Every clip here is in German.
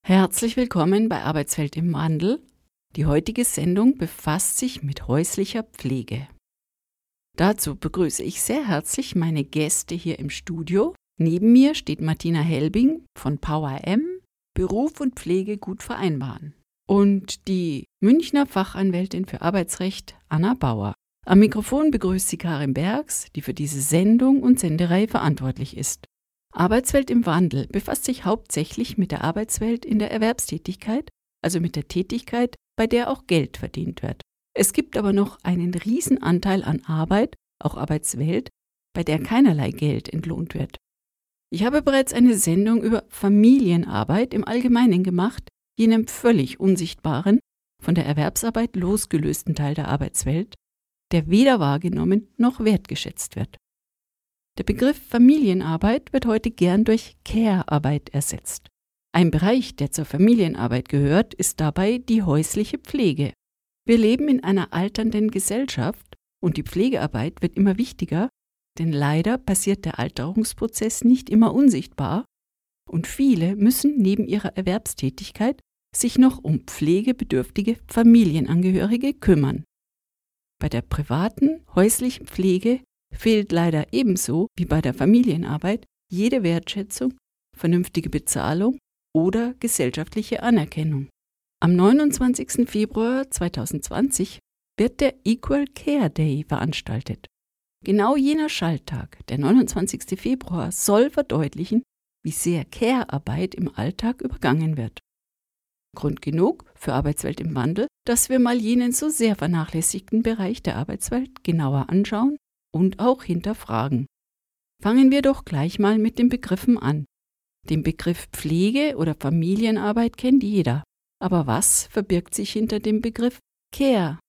Herzlich willkommen bei Arbeitswelt im Wandel. Die heutige Sendung befasst sich mit häuslicher Pflege. Dazu begrüße ich sehr herzlich meine Gäste hier im Studio. Neben mir steht Martina Helbing von Power M, Beruf und Pflege gut vereinbaren. Und die Münchner Fachanwältin für Arbeitsrecht Anna Bauer. Am Mikrofon begrüßt sie Karin Bergs, die für diese Sendung und Sendereihe verantwortlich ist. Arbeitswelt im Wandel befasst sich hauptsächlich mit der Arbeitswelt in der Erwerbstätigkeit, also mit der Tätigkeit, bei der auch Geld verdient wird. Es gibt aber noch einen riesen Anteil an Arbeit, auch Arbeitswelt, bei der keinerlei Geld entlohnt wird. Ich habe bereits eine Sendung über Familienarbeit im Allgemeinen gemacht, jenem völlig unsichtbaren, von der Erwerbsarbeit losgelösten Teil der Arbeitswelt, der weder wahrgenommen noch wertgeschätzt wird. Der Begriff Familienarbeit wird heute gern durch Care-Arbeit ersetzt. Ein Bereich, der zur Familienarbeit gehört, ist dabei die häusliche Pflege. Wir leben in einer alternden Gesellschaft und die Pflegearbeit wird immer wichtiger, denn leider passiert der Alterungsprozess nicht immer unsichtbar und viele müssen neben ihrer Erwerbstätigkeit sich noch um pflegebedürftige Familienangehörige kümmern. Bei der privaten, häuslichen Pflege fehlt leider ebenso wie bei der Familienarbeit jede Wertschätzung, vernünftige Bezahlung oder gesellschaftliche Anerkennung. Am 29. Februar 2020 wird der Equal Care Day veranstaltet. Genau jener Schalttag, der 29. Februar, soll verdeutlichen, wie sehr Care-Arbeit im Alltag übergangen wird. Grund genug für Arbeitswelt im Wandel, dass wir mal jenen so sehr vernachlässigten Bereich der Arbeitswelt genauer anschauen und auch hinterfragen. Fangen wir doch gleich mal mit den Begriffen an. Den Begriff Pflege oder Familienarbeit kennt jeder. Aber was verbirgt sich hinter dem Begriff Care?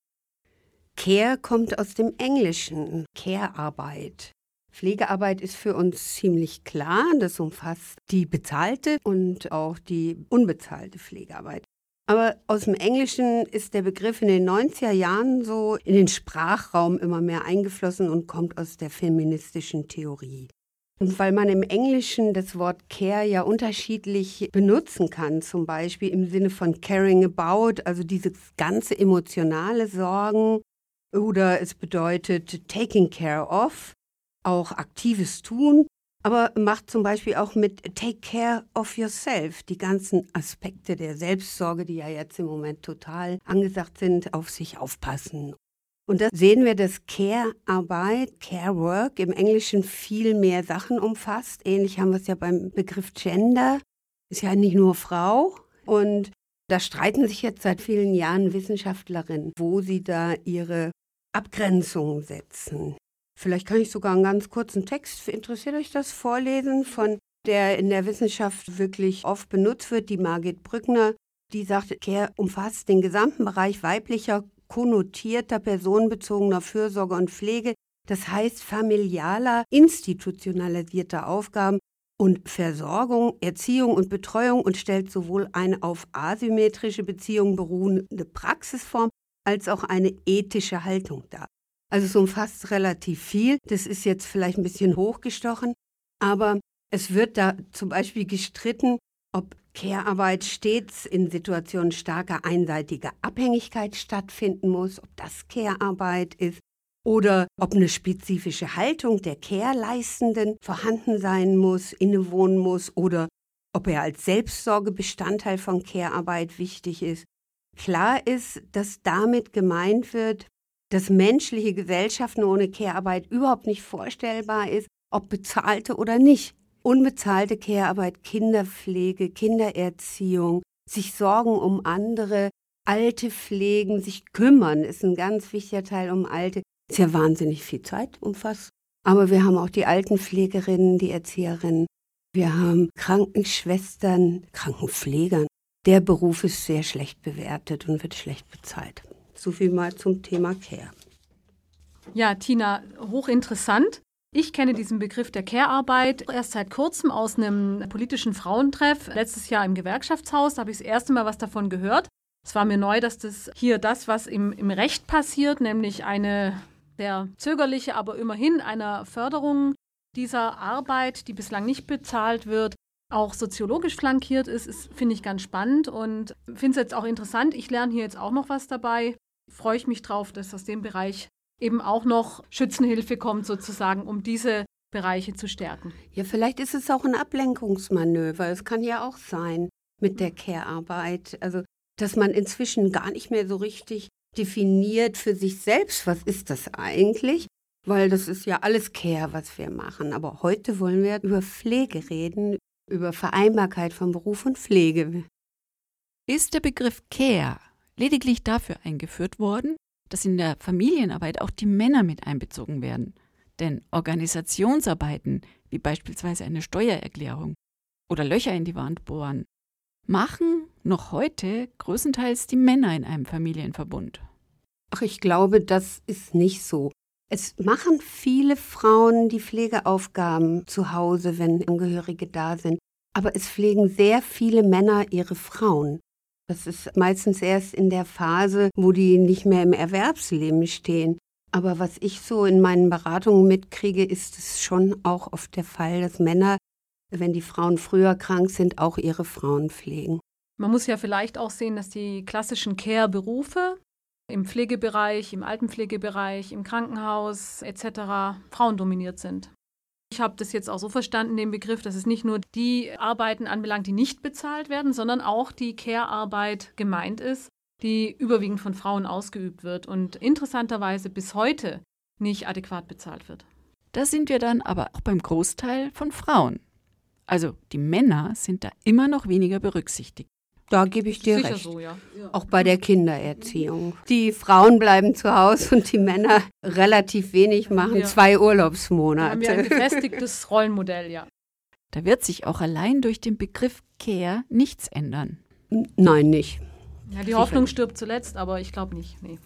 Care kommt aus dem Englischen, Care-Arbeit. Pflegearbeit ist für uns ziemlich klar. Das umfasst die bezahlte und auch die unbezahlte Pflegearbeit. Aber aus dem Englischen ist der Begriff in den 90er Jahren so in den Sprachraum immer mehr eingeflossen und kommt aus der feministischen Theorie. Und weil man im Englischen das Wort Care ja unterschiedlich benutzen kann, zum Beispiel im Sinne von caring about, also dieses ganze emotionale Sorgen, oder es bedeutet taking care of, auch aktives Tun, aber macht zum Beispiel auch mit take care of yourself, die ganzen Aspekte der Selbstsorge, die ja jetzt im Moment total angesagt sind, auf sich aufpassen. Und da sehen wir, dass Care-Arbeit, Care-Work im Englischen viel mehr Sachen umfasst. Ähnlich haben wir es ja beim Begriff Gender, ist ja nicht nur Frau. Und da streiten sich jetzt seit vielen Jahren Wissenschaftlerinnen, wo sie da ihre Abgrenzung setzen. Vielleicht kann ich sogar einen ganz kurzen Text, interessiert euch das, vorlesen, von der in der Wissenschaft wirklich oft benutzt wird, die Margit Brückner. Die sagt, Care umfasst den gesamten Bereich weiblicher, konnotierter, personenbezogener Fürsorge und Pflege, das heißt familialer, institutionalisierter Aufgaben und Versorgung, Erziehung und Betreuung und stellt sowohl eine auf asymmetrische Beziehungen beruhende Praxisform als auch eine ethische Haltung dar. Also es umfasst relativ viel. Das ist jetzt vielleicht ein bisschen hochgestochen, aber es wird da zum Beispiel gestritten, ob Care-Arbeit stets in Situationen starker einseitiger Abhängigkeit stattfinden muss, ob das Care-Arbeit ist oder ob eine spezifische Haltung der Care-Leistenden vorhanden sein muss, innewohnen muss oder ob er als Selbstsorge Bestandteil von Care-Arbeit wichtig ist. Klar ist, dass damit gemeint wird, dass menschliche Gesellschaften ohne Care-Arbeit überhaupt nicht vorstellbar ist, ob bezahlte oder nicht. Unbezahlte Care-Arbeit, Kinderpflege, Kindererziehung, sich sorgen um andere, Alte pflegen, sich kümmern, ist ein ganz wichtiger Teil um Alte. Ist ja wahnsinnig viel Zeit umfasst. Aber wir haben auch die Altenpflegerinnen, die Erzieherinnen. Wir haben Krankenschwestern, Krankenpflegern. Der Beruf ist sehr schlecht bewertet und wird schlecht bezahlt. So viel mal zum Thema Care. Ja, Tina, hochinteressant. Ich kenne diesen Begriff der Care-Arbeit erst seit kurzem aus einem politischen Frauentreff. Letztes Jahr im Gewerkschaftshaus, da habe ich das erste Mal was davon gehört. Es war mir neu, dass das hier das, was im Recht passiert, nämlich eine sehr zögerliche, aber immerhin einer Förderung dieser Arbeit, die bislang nicht bezahlt wird, auch soziologisch flankiert ist, finde ich ganz spannend und finde es jetzt auch interessant. Ich lerne hier jetzt auch noch was dabei. Freue ich mich drauf, dass aus dem Bereich eben auch noch Schützenhilfe kommt sozusagen, um diese Bereiche zu stärken. Ja, vielleicht ist es auch ein Ablenkungsmanöver. Es kann ja auch sein mit der Care-Arbeit. Also, dass man inzwischen gar nicht mehr so richtig definiert für sich selbst, was ist das eigentlich? Weil das ist ja alles Care, was wir machen. Aber heute wollen wir über Pflege reden, über Vereinbarkeit von Beruf und Pflege. Ist der Begriff Care lediglich dafür eingeführt worden, dass in der Familienarbeit auch die Männer mit einbezogen werden? Denn Organisationsarbeiten, wie beispielsweise eine Steuererklärung oder Löcher in die Wand bohren, machen noch heute größtenteils die Männer in einem Familienverbund. Ach, ich glaube, das ist nicht so. Es machen viele Frauen die Pflegeaufgaben zu Hause, wenn Angehörige da sind. Aber es pflegen sehr viele Männer ihre Frauen. Das ist meistens erst in der Phase, wo die nicht mehr im Erwerbsleben stehen. Aber was ich so in meinen Beratungen mitkriege, ist es schon auch oft der Fall, dass Männer, wenn die Frauen früher krank sind, auch ihre Frauen pflegen. Man muss ja vielleicht auch sehen, dass die klassischen Care-Berufe im Pflegebereich, im Altenpflegebereich, im Krankenhaus etc. frauendominiert sind. Ich habe das jetzt auch so verstanden, den Begriff, dass es nicht nur die Arbeiten anbelangt, die nicht bezahlt werden, sondern auch die Care-Arbeit gemeint ist, die überwiegend von Frauen ausgeübt wird und interessanterweise bis heute nicht adäquat bezahlt wird. Da sind wir dann aber auch beim Großteil von Frauen. Also die Männer sind da immer noch weniger berücksichtigt. Da gebe ich dir Sicher recht. so, ja. Auch bei der Kindererziehung. Die Frauen bleiben zu Hause und die Männer relativ wenig machen, Ja. 2 Da haben wir ein Urlaubsmonate. gefestigtes Rollenmodell, ja. Da wird sich auch allein durch den Begriff Care nichts ändern. Nein, nicht. Ja, die Hoffnung stirbt zuletzt, aber ich glaube nicht. Nee.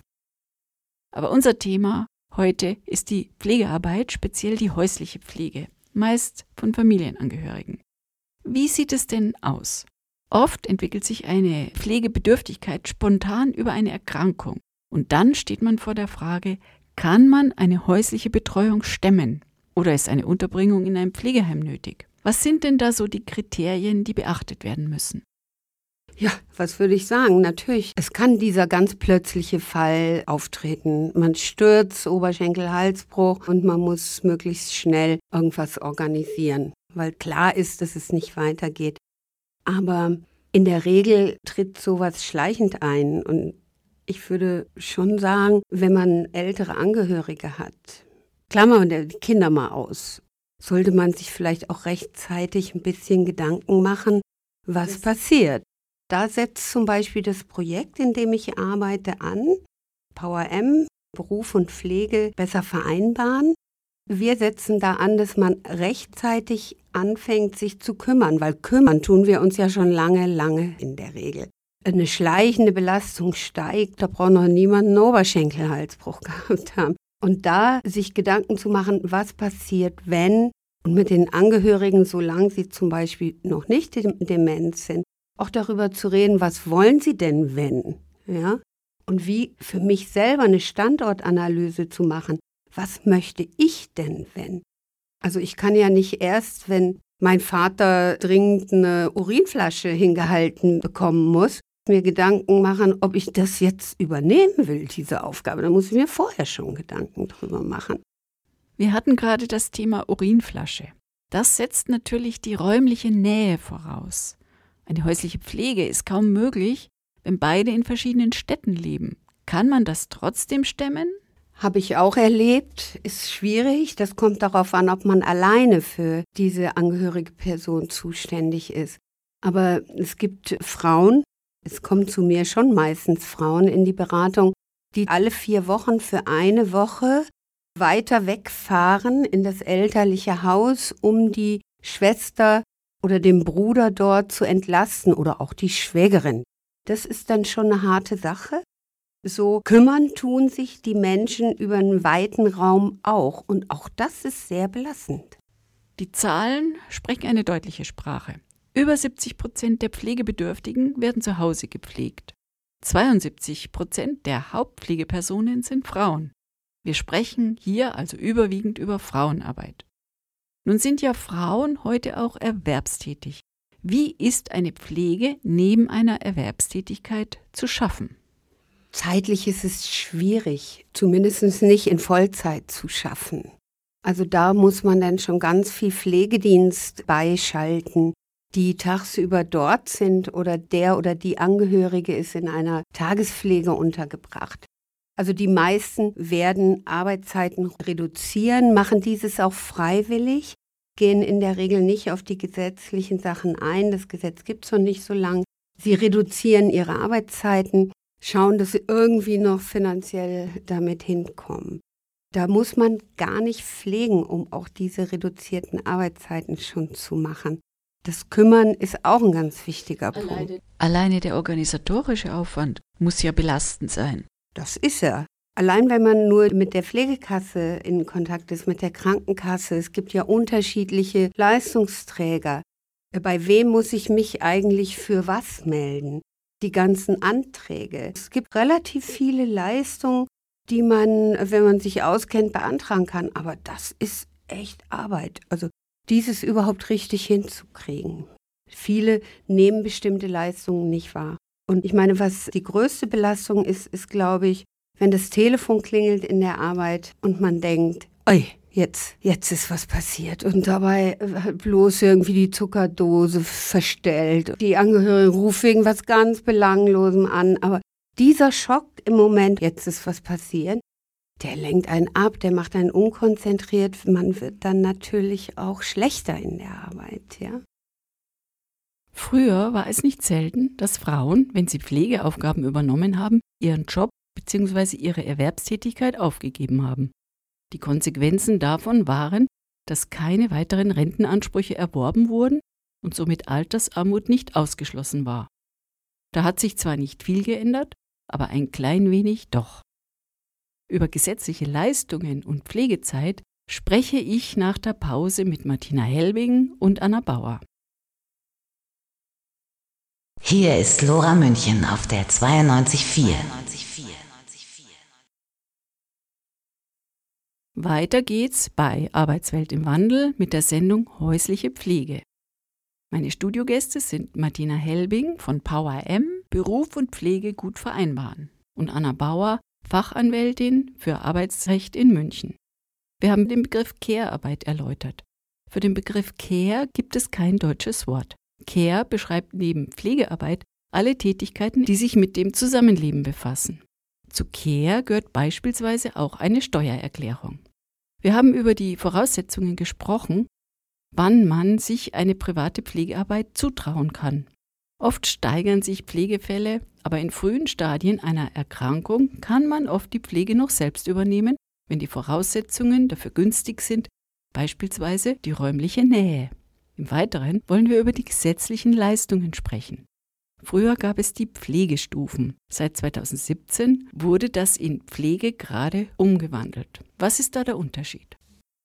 Aber unser Thema heute ist die Pflegearbeit, speziell die häusliche Pflege, meist von Familienangehörigen. Wie sieht es denn aus? Oft entwickelt sich eine Pflegebedürftigkeit spontan über eine Erkrankung. Und dann steht man vor der Frage, kann man eine häusliche Betreuung stemmen? Oder ist eine Unterbringung in einem Pflegeheim nötig? Was sind denn da so die Kriterien, die beachtet werden müssen? Ja, was würde ich sagen? Natürlich, es kann dieser ganz plötzliche Fall auftreten. Man stürzt, Oberschenkel, Halsbruch und man muss möglichst schnell irgendwas organisieren, weil klar ist, dass es nicht weitergeht. Aber in der Regel tritt sowas schleichend ein und ich würde schon sagen, wenn man ältere Angehörige hat, klammern wir die Kinder mal aus, sollte man sich vielleicht auch rechtzeitig ein bisschen Gedanken machen, was passiert. Da setzt zum Beispiel das Projekt, in dem ich arbeite, an, Power M, Beruf und Pflege besser vereinbaren. Wir setzen da an, dass man rechtzeitig anfängt, sich zu kümmern, weil kümmern tun wir uns ja schon lange in der Regel. Eine schleichende Belastung steigt, da braucht noch niemand einen Oberschenkelhalsbruch gehabt haben. Und da sich Gedanken zu machen, was passiert, wenn, und mit den Angehörigen, solange sie zum Beispiel noch nicht dement sind, auch darüber zu reden, was wollen sie denn, wenn, ja? Und wie für mich selber eine Standortanalyse zu machen, was möchte ich denn, wenn? Also ich kann ja nicht erst, wenn mein Vater dringend eine Urinflasche hingehalten bekommen muss, mir Gedanken machen, ob ich das jetzt übernehmen will, diese Aufgabe. Da muss ich mir vorher schon Gedanken drüber machen. Wir hatten gerade das Thema Urinflasche. Das setzt natürlich die räumliche Nähe voraus. Eine häusliche Pflege ist kaum möglich, wenn beide in verschiedenen Städten leben. Kann man das trotzdem stemmen? Habe ich auch erlebt, ist schwierig. Das kommt darauf an, ob man alleine für diese angehörige Person zuständig ist. Aber es gibt Frauen, es kommen zu mir schon meistens Frauen in die Beratung, die alle 4 Wochen für eine Woche weiter wegfahren in das elterliche Haus, um die Schwester oder den Bruder dort zu entlasten oder auch die Schwägerin. Das ist dann schon eine harte Sache. So kümmern tun sich die Menschen über einen weiten Raum auch. Und auch das ist sehr belastend. Die Zahlen sprechen eine deutliche Sprache. Über 70% der Pflegebedürftigen werden zu Hause gepflegt. 72% der Hauptpflegepersonen sind Frauen. Wir sprechen hier also überwiegend über Frauenarbeit. Nun sind ja Frauen heute auch erwerbstätig. Wie ist eine Pflege neben einer Erwerbstätigkeit zu schaffen? Zeitlich ist es schwierig, zumindest nicht in Vollzeit zu schaffen. Also da muss man dann schon ganz viel Pflegedienst beischalten, die tagsüber dort sind oder der oder die Angehörige ist in einer Tagespflege untergebracht. Also die meisten werden Arbeitszeiten reduzieren, machen dieses auch freiwillig, gehen in der Regel nicht auf die gesetzlichen Sachen ein. Das Gesetz gibt es noch nicht so lang. Sie reduzieren ihre Arbeitszeiten, schauen, dass sie irgendwie noch finanziell damit hinkommen. Da muss man gar nicht pflegen, um auch diese reduzierten Arbeitszeiten schon zu machen. Das Kümmern ist auch ein ganz wichtiger Punkt. Alleine der organisatorische Aufwand muss ja belastend sein. Das ist er. Allein wenn man nur mit der Pflegekasse in Kontakt ist, mit der Krankenkasse, es gibt ja unterschiedliche Leistungsträger. Bei wem muss ich mich eigentlich für was melden? Die ganzen Anträge. Es gibt relativ viele Leistungen, die man, wenn man sich auskennt, beantragen kann. Aber das ist echt Arbeit. Also dieses überhaupt richtig hinzukriegen. Viele nehmen bestimmte Leistungen nicht wahr. Und ich meine, was die größte Belastung ist, glaube ich, wenn das Telefon klingelt in der Arbeit und man denkt, oi, jetzt ist was passiert. Und dabei bloß irgendwie die Zuckerdose verstellt. Die Angehörigen rufen wegen was ganz Belanglosem an. Aber dieser Schock im Moment, jetzt ist was passiert, der lenkt einen ab, der macht einen unkonzentriert. Man wird dann natürlich auch schlechter in der Arbeit, ja. Früher war es nicht selten, dass Frauen, wenn sie Pflegeaufgaben übernommen haben, ihren Job bzw. ihre Erwerbstätigkeit aufgegeben haben. Die Konsequenzen davon waren, dass keine weiteren Rentenansprüche erworben wurden und somit Altersarmut nicht ausgeschlossen war. Da hat sich zwar nicht viel geändert, aber ein klein wenig doch. Über gesetzliche Leistungen und Pflegezeit spreche ich nach der Pause mit Martina Helbing und Anna Bauer. Hier ist Lora München auf der 92.4. Weiter geht's bei Arbeitswelt im Wandel mit der Sendung Häusliche Pflege. Meine Studiogäste sind Martina Helbing von Power M, Beruf und Pflege gut vereinbaren, und Anna Bauer, Fachanwältin für Arbeitsrecht in München. Wir haben den Begriff Care-Arbeit erläutert. Für den Begriff Care gibt es kein deutsches Wort. Care beschreibt neben Pflegearbeit alle Tätigkeiten, die sich mit dem Zusammenleben befassen. Zu Care gehört beispielsweise auch eine Steuererklärung. Wir haben über die Voraussetzungen gesprochen, wann man sich eine private Pflegearbeit zutrauen kann. Oft steigern sich Pflegefälle, aber in frühen Stadien einer Erkrankung kann man oft die Pflege noch selbst übernehmen, wenn die Voraussetzungen dafür günstig sind, beispielsweise die räumliche Nähe. Im Weiteren wollen wir über die gesetzlichen Leistungen sprechen. Früher gab es die Pflegestufen. Seit 2017 wurde das in Pflegegrade umgewandelt. Was ist da der Unterschied?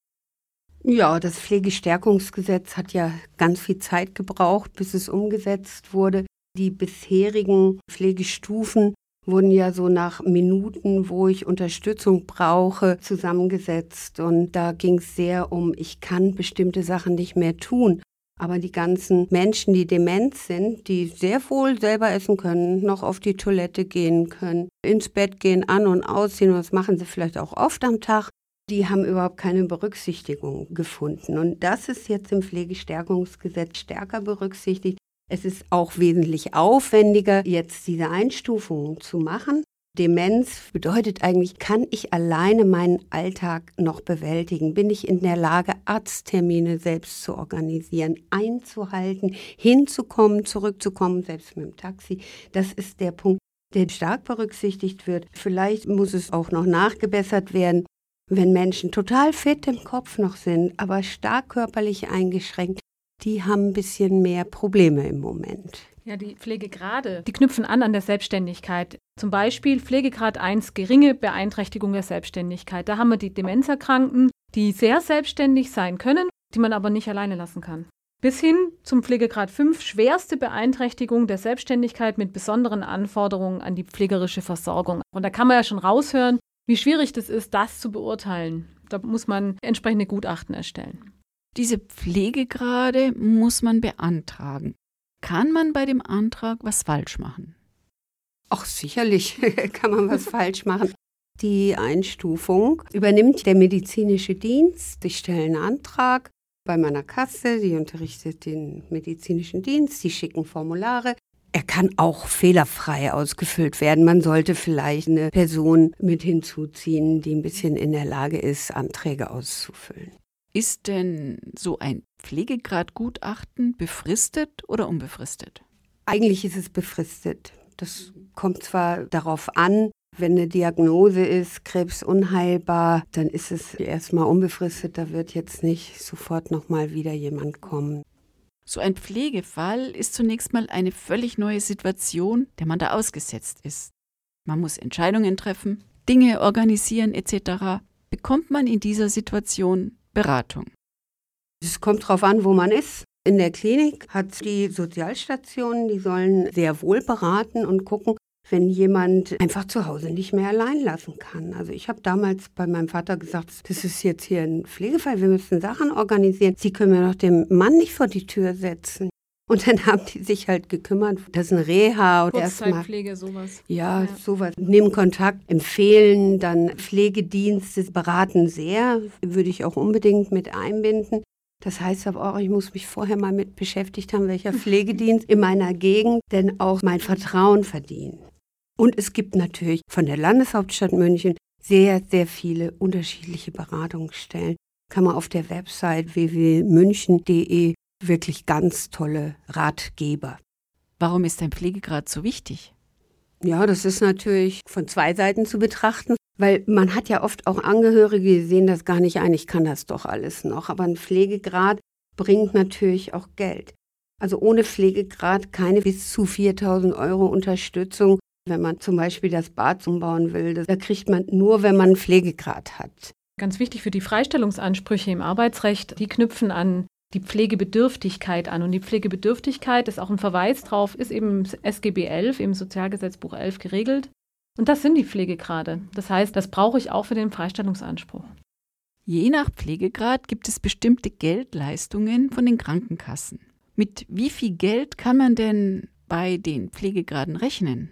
Ja, das Pflegestärkungsgesetz hat ja ganz viel Zeit gebraucht, bis es umgesetzt wurde. Die bisherigen Pflegestufen wurden ja so nach Minuten, wo ich Unterstützung brauche, zusammengesetzt. Und da ging es sehr um, ich kann bestimmte Sachen nicht mehr tun. Aber die ganzen Menschen, die dement sind, die sehr wohl selber essen können, noch auf die Toilette gehen können, ins Bett gehen, an- und ausziehen, und das machen sie vielleicht auch oft am Tag, die haben überhaupt keine Berücksichtigung gefunden. Und das ist jetzt im Pflegestärkungsgesetz stärker berücksichtigt. Es ist auch wesentlich aufwendiger, jetzt diese Einstufungen zu machen. Demenz bedeutet eigentlich, kann ich alleine meinen Alltag noch bewältigen? Bin ich in der Lage, Arzttermine selbst zu organisieren, einzuhalten, hinzukommen, zurückzukommen, selbst mit dem Taxi? Das ist der Punkt, der stark berücksichtigt wird. Vielleicht muss es auch noch nachgebessert werden, wenn Menschen total fit im Kopf noch sind, aber stark körperlich eingeschränkt. Die haben ein bisschen mehr Probleme im Moment. Ja, die Pflegegrade, die knüpfen an der Selbstständigkeit. Zum Beispiel Pflegegrad 1, geringe Beeinträchtigung der Selbstständigkeit. Da haben wir die Demenzerkrankten, die sehr selbstständig sein können, die man aber nicht alleine lassen kann. Bis hin zum Pflegegrad 5, schwerste Beeinträchtigung der Selbstständigkeit mit besonderen Anforderungen an die pflegerische Versorgung. Und da kann man ja schon raushören, wie schwierig das ist, das zu beurteilen. Da muss man entsprechende Gutachten erstellen. Diese Pflegegrade muss man beantragen. Kann man bei dem Antrag was falsch machen? Auch sicherlich kann man was falsch machen. Die Einstufung übernimmt der medizinische Dienst. Ich stelle einen Antrag bei meiner Kasse, die unterrichtet den medizinischen Dienst, die schicken Formulare. Er kann auch fehlerfrei ausgefüllt werden. Man sollte vielleicht eine Person mit hinzuziehen, die ein bisschen in der Lage ist, Anträge auszufüllen. Ist denn so ein Pflegegradgutachten befristet oder unbefristet? Eigentlich ist es befristet. Das kommt zwar darauf an, wenn eine Diagnose ist, Krebs unheilbar, dann ist es erstmal unbefristet. Da wird jetzt nicht sofort nochmal wieder jemand kommen. So ein Pflegefall ist zunächst mal eine völlig neue Situation, der man da ausgesetzt ist. Man muss Entscheidungen treffen, Dinge organisieren etc. Bekommt man in dieser Situation Beratung? Es kommt darauf an, wo man ist. In der Klinik hat die Sozialstationen, die sollen sehr wohl beraten und gucken, wenn jemand einfach zu Hause nicht mehr allein lassen kann. Also ich habe damals bei meinem Vater gesagt, das ist jetzt hier ein Pflegefall, wir müssen Sachen organisieren. Sie können mir doch den Mann nicht vor die Tür setzen. Und dann haben die sich halt gekümmert, das ist ein Reha. Und Kurzzeitpflege, sowas. Ja, sowas. Nehmen Kontakt, empfehlen, dann Pflegedienste beraten sehr, würde ich auch unbedingt mit einbinden. Das heißt aber auch, ich muss mich vorher mal mit beschäftigt haben, welcher Pflegedienst in meiner Gegend denn auch mein Vertrauen verdient. Und es gibt natürlich von der Landeshauptstadt München sehr, sehr viele unterschiedliche Beratungsstellen. Kann man auf der Website www.münchen.de wirklich ganz tolle Ratgeber. Warum ist ein Pflegegrad so wichtig? Ja, das ist natürlich von zwei Seiten zu betrachten, weil man hat ja oft auch Angehörige, die sehen das gar nicht ein, ich kann das doch alles noch. Aber ein Pflegegrad bringt natürlich auch Geld. Also ohne Pflegegrad keine bis zu 4.000 € Unterstützung. Wenn man zum Beispiel das Bad umbauen will, da kriegt man nur, wenn man einen Pflegegrad hat. Ganz wichtig für die Freistellungsansprüche im Arbeitsrecht, die knüpfen an die Pflegebedürftigkeit an. Und die Pflegebedürftigkeit ist auch ein Verweis drauf, ist eben im SGB 11, im Sozialgesetzbuch 11 geregelt. Und das sind die Pflegegrade. Das heißt, das brauche ich auch für den Freistellungsanspruch. Je nach Pflegegrad gibt es bestimmte Geldleistungen von den Krankenkassen. Mit wie viel Geld kann man denn bei den Pflegegraden rechnen?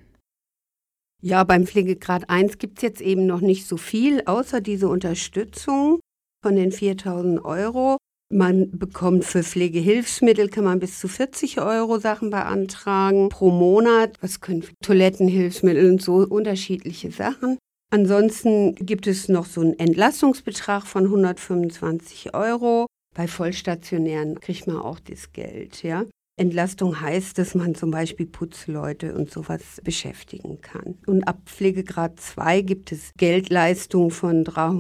Ja, beim Pflegegrad 1 gibt es jetzt eben noch nicht so viel, außer diese Unterstützung von den 4.000 €. Man bekommt für Pflegehilfsmittel, kann man bis zu 40 € Sachen beantragen pro Monat. Was können Toilettenhilfsmittel und so unterschiedliche Sachen. Ansonsten gibt es noch so einen Entlastungsbetrag von 125 €. Bei Vollstationären kriegt man auch das Geld, ja. Entlastung heißt, dass man zum Beispiel Putzleute und sowas beschäftigen kann. Und ab Pflegegrad 2 gibt es Geldleistungen von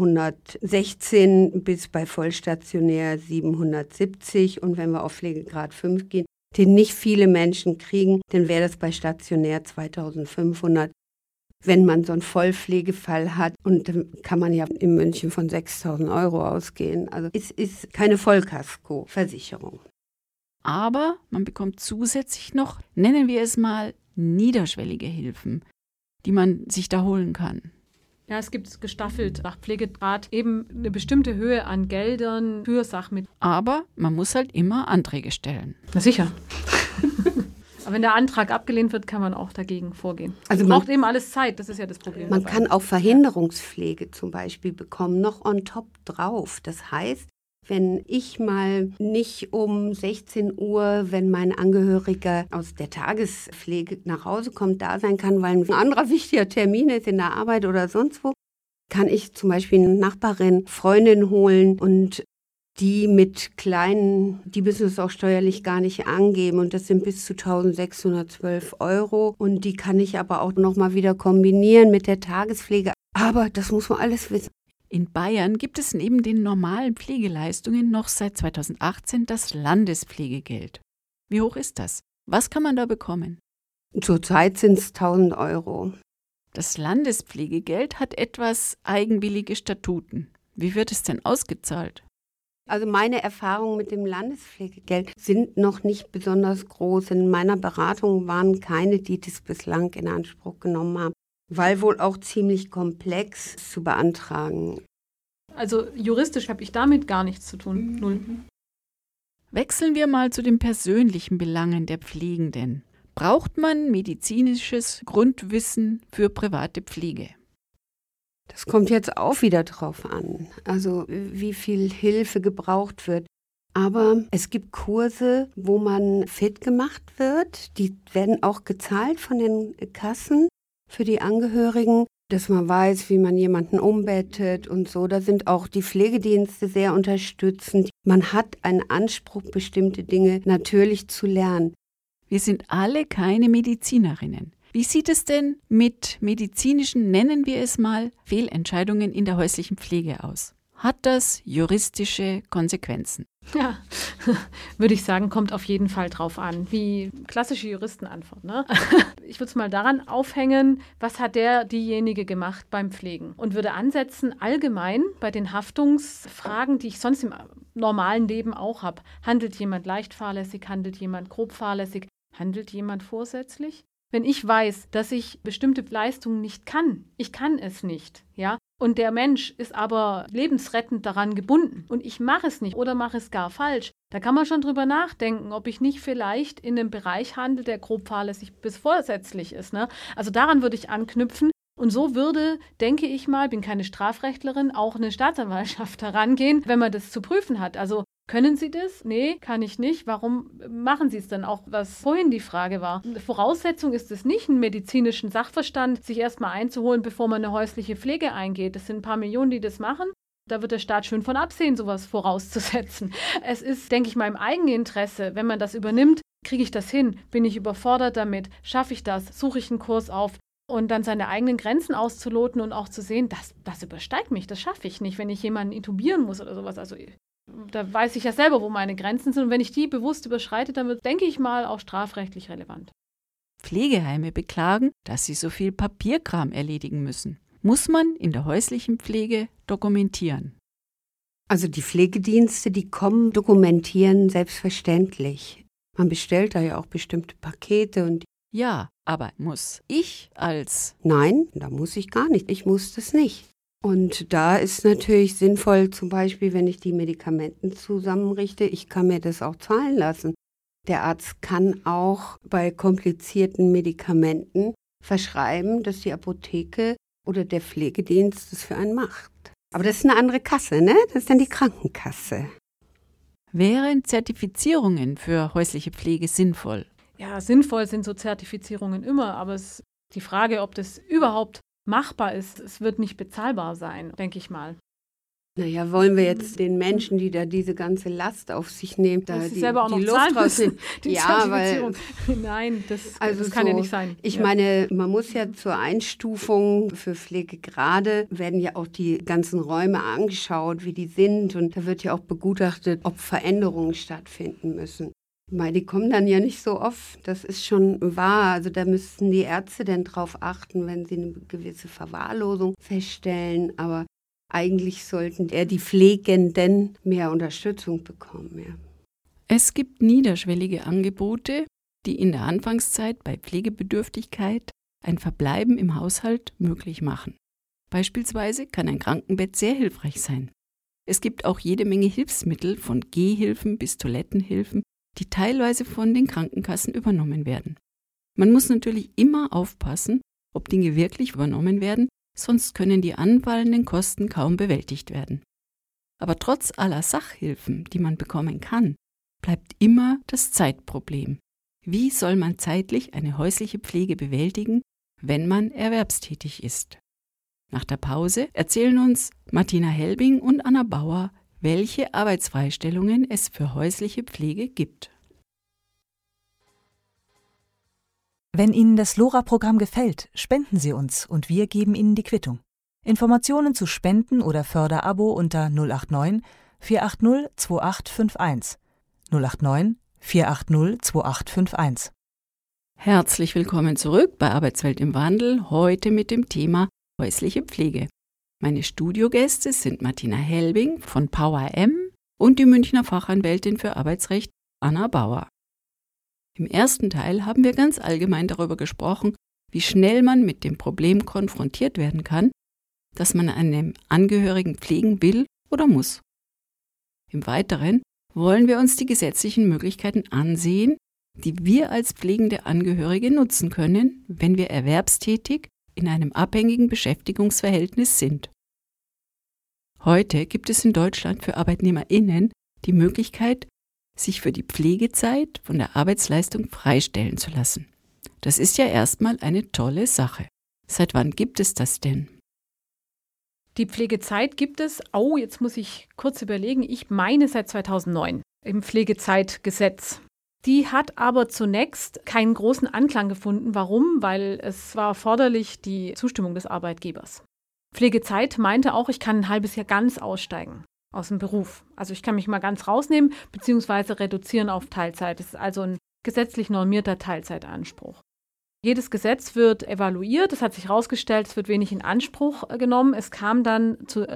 316 bis bei Vollstationär 770. Und wenn wir auf Pflegegrad 5 gehen, den nicht viele Menschen kriegen, dann wäre das bei stationär 2.500. Wenn man so einen Vollpflegefall hat, und dann kann man ja in München von 6.000 € ausgehen. Also es ist keine Vollkasko-Versicherung. Aber man bekommt zusätzlich noch, nennen wir es mal, niederschwellige Hilfen, die man sich da holen kann. Ja, es gibt gestaffelt nach Pflegegrad eben eine bestimmte Höhe an Geldern für Sachmittel. Aber man muss halt immer Anträge stellen. Na sicher. Aber wenn der Antrag abgelehnt wird, kann man auch dagegen vorgehen. Also man braucht eben alles Zeit, das ist ja das Problem. Man dabei. kann auch Verhinderungspflege zum Beispiel bekommen, noch on top drauf. Das heißt, wenn ich mal nicht um 16 Uhr, wenn mein Angehöriger aus der Tagespflege nach Hause kommt, da sein kann, weil ein anderer wichtiger Termin ist in der Arbeit oder sonst wo, kann ich zum Beispiel eine Nachbarin, Freundin holen und die mit kleinen, die müssen es auch steuerlich gar nicht angeben und das sind bis zu 1.612 € und die kann ich aber auch nochmal wieder kombinieren mit der Tagespflege. Aber das muss man alles wissen. In Bayern gibt es neben den normalen Pflegeleistungen noch seit 2018 das Landespflegegeld. Wie hoch ist das? Was kann man da bekommen? Zurzeit sind es 1.000 €. Das Landespflegegeld hat etwas eigenwillige Statuten. Wie wird es denn ausgezahlt? Also meine Erfahrungen mit dem Landespflegegeld sind noch nicht besonders groß. In meiner Beratung waren keine, die das bislang in Anspruch genommen haben. Weil wohl auch ziemlich komplex zu beantragen. Also juristisch habe ich damit gar nichts zu tun. Null. Wechseln wir mal zu den persönlichen Belangen der Pflegenden. Braucht man medizinisches Grundwissen für private Pflege? Das kommt jetzt auch wieder drauf an, also wie viel Hilfe gebraucht wird. Aber es gibt Kurse, wo man fit gemacht wird. Die werden auch gezahlt von den Kassen für die Angehörigen, dass man weiß, wie man jemanden umbettet und so. Da sind auch die Pflegedienste sehr unterstützend. Man hat einen Anspruch, bestimmte Dinge natürlich zu lernen. Wir sind alle keine Medizinerinnen. Wie sieht es denn mit medizinischen, nennen wir es mal, Fehlentscheidungen in der häuslichen Pflege aus? Hat das juristische Konsequenzen? Ja, würde ich sagen, kommt auf jeden Fall drauf an. Wie klassische Juristenantwort, ne? Ich würde es mal daran aufhängen, was hat diejenige gemacht beim Pflegen? Und würde ansetzen, allgemein bei den Haftungsfragen, die ich sonst im normalen Leben auch habe. Handelt jemand leicht fahrlässig, handelt jemand grob fahrlässig, handelt jemand vorsätzlich? Wenn ich weiß, dass ich bestimmte Leistungen nicht kann, ich kann es nicht, ja, und der Mensch ist aber lebensrettend daran gebunden und ich mache es nicht oder mache es gar falsch, da kann man schon drüber nachdenken, ob ich nicht vielleicht in einem Bereich handle, der grob fahrlässig bis vorsätzlich ist, ne? Also daran würde ich anknüpfen und so würde, denke ich mal, bin keine Strafrechtlerin, auch eine Staatsanwaltschaft herangehen, wenn man das zu prüfen hat. Also können Sie das? Nee, kann ich nicht. Warum machen Sie es dann auch, was vorhin die Frage war? Voraussetzung ist es nicht, einen medizinischen Sachverstand sich erstmal einzuholen, bevor man eine häusliche Pflege eingeht. Das sind ein paar Millionen, die das machen. Da wird der Staat schön von absehen, sowas vorauszusetzen. Es ist, denke ich mal, im Eigeninteresse, wenn man das übernimmt, kriege ich das hin? Bin ich überfordert damit? Schaffe ich das? Suche ich einen Kurs auf? Und dann seine eigenen Grenzen auszuloten und auch zu sehen, das übersteigt mich, das schaffe ich nicht, wenn ich jemanden intubieren muss oder sowas. Also da weiß ich ja selber, wo meine Grenzen sind. Und wenn ich die bewusst überschreite, dann wird, denke ich mal, auch strafrechtlich relevant. Pflegeheime beklagen, dass sie so viel Papierkram erledigen müssen. Muss man in der häuslichen Pflege dokumentieren? Also die Pflegedienste, die kommen, dokumentieren selbstverständlich. Man bestellt da ja auch bestimmte Pakete und ja, aber muss ich als... Nein, da muss ich gar nicht. Ich muss das nicht. Und da ist natürlich sinnvoll, zum Beispiel, wenn ich die Medikamenten zusammenrichte, ich kann mir das auch zahlen lassen. Der Arzt kann auch bei komplizierten Medikamenten verschreiben, dass die Apotheke oder der Pflegedienst das für einen macht. Aber das ist eine andere Kasse, ne? Das ist dann die Krankenkasse. Wären Zertifizierungen für häusliche Pflege sinnvoll? Ja, sinnvoll sind so Zertifizierungen immer, aber es ist die Frage, ob das überhaupt machbar ist. Es wird nicht bezahlbar sein, denke ich mal. Naja, wollen wir jetzt den Menschen, die da diese ganze Last auf sich nehmen, da die selber auch noch Luft rausnehmen? Ja, weil nein, das kann ja nicht sein. Ich meine, man muss ja zur Einstufung für Pflegegrade werden ja auch die ganzen Räume angeschaut, wie die sind, und da wird ja auch begutachtet, ob Veränderungen stattfinden müssen. Weil die kommen dann ja nicht so oft, das ist schon wahr. Also da müssten die Ärzte dann drauf achten, wenn sie eine gewisse Verwahrlosung feststellen. Aber eigentlich sollten eher die Pflegenden mehr Unterstützung bekommen. Ja. Es gibt niederschwellige Angebote, die in der Anfangszeit bei Pflegebedürftigkeit ein Verbleiben im Haushalt möglich machen. Beispielsweise kann ein Krankenbett sehr hilfreich sein. Es gibt auch jede Menge Hilfsmittel, von Gehhilfen bis Toilettenhilfen, die teilweise von den Krankenkassen übernommen werden. Man muss natürlich immer aufpassen, ob Dinge wirklich übernommen werden, sonst können die anfallenden Kosten kaum bewältigt werden. Aber trotz aller Sachhilfen, die man bekommen kann, bleibt immer das Zeitproblem. Wie soll man zeitlich eine häusliche Pflege bewältigen, wenn man erwerbstätig ist? Nach der Pause erzählen uns Martina Helbing und Anna Bauer, welche Arbeitsfreistellungen es für häusliche Pflege gibt. Wenn Ihnen das LoRa-Programm gefällt, spenden Sie uns und wir geben Ihnen die Quittung. Informationen zu Spenden oder Förderabo unter 089 480 2851. 089 480 2851. Herzlich willkommen zurück bei Arbeitswelt im Wandel, heute mit dem Thema häusliche Pflege. Meine Studiogäste sind Martina Helbing von PowerM und die Münchner Fachanwältin für Arbeitsrecht Anna Bauer. Im ersten Teil haben wir ganz allgemein darüber gesprochen, wie schnell man mit dem Problem konfrontiert werden kann, dass man einen Angehörigen pflegen will oder muss. Im Weiteren wollen wir uns die gesetzlichen Möglichkeiten ansehen, die wir als pflegende Angehörige nutzen können, wenn wir erwerbstätig in einem abhängigen Beschäftigungsverhältnis sind. Heute gibt es in Deutschland für ArbeitnehmerInnen die Möglichkeit, sich für die Pflegezeit von der Arbeitsleistung freistellen zu lassen. Das ist ja erstmal eine tolle Sache. Seit wann gibt es das denn? Die Pflegezeit gibt es, jetzt muss ich kurz überlegen, ich meine seit 2009 im Pflegezeitgesetz. Die hat aber zunächst keinen großen Anklang gefunden. Warum? Weil es war erforderlich die Zustimmung des Arbeitgebers. Pflegezeit meinte auch, ich kann ein halbes Jahr ganz aussteigen aus dem Beruf. Also ich kann mich mal ganz rausnehmen bzw. reduzieren auf Teilzeit. Das ist also ein gesetzlich normierter Teilzeitanspruch. Jedes Gesetz wird evaluiert. Es hat sich herausgestellt, es wird wenig in Anspruch genommen. Es kam dann zu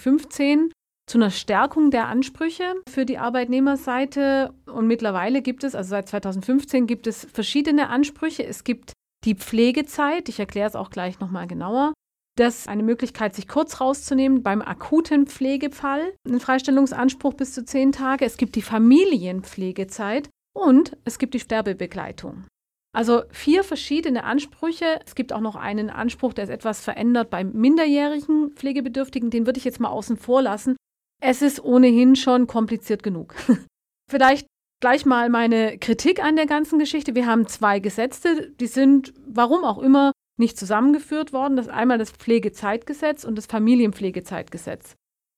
2015 zu einer Stärkung der Ansprüche für die Arbeitnehmerseite. Und mittlerweile gibt es, also seit 2015, gibt es verschiedene Ansprüche. Es gibt die Pflegezeit, ich erkläre es auch gleich nochmal genauer. Das ist eine Möglichkeit, sich kurz rauszunehmen beim akuten Pflegefall, einen Freistellungsanspruch bis zu 10 Tage. Es gibt die Familienpflegezeit und es gibt die Sterbebegleitung. Also 4 verschiedene Ansprüche. Es gibt auch noch einen Anspruch, der ist etwas verändert beim minderjährigen Pflegebedürftigen. Den würde ich jetzt mal außen vor lassen. Es ist ohnehin schon kompliziert genug. Vielleicht gleich mal meine Kritik an der ganzen Geschichte. Wir haben 2 Gesetze, die sind, warum auch immer, nicht zusammengeführt worden. Das ist einmal das Pflegezeitgesetz und das Familienpflegezeitgesetz.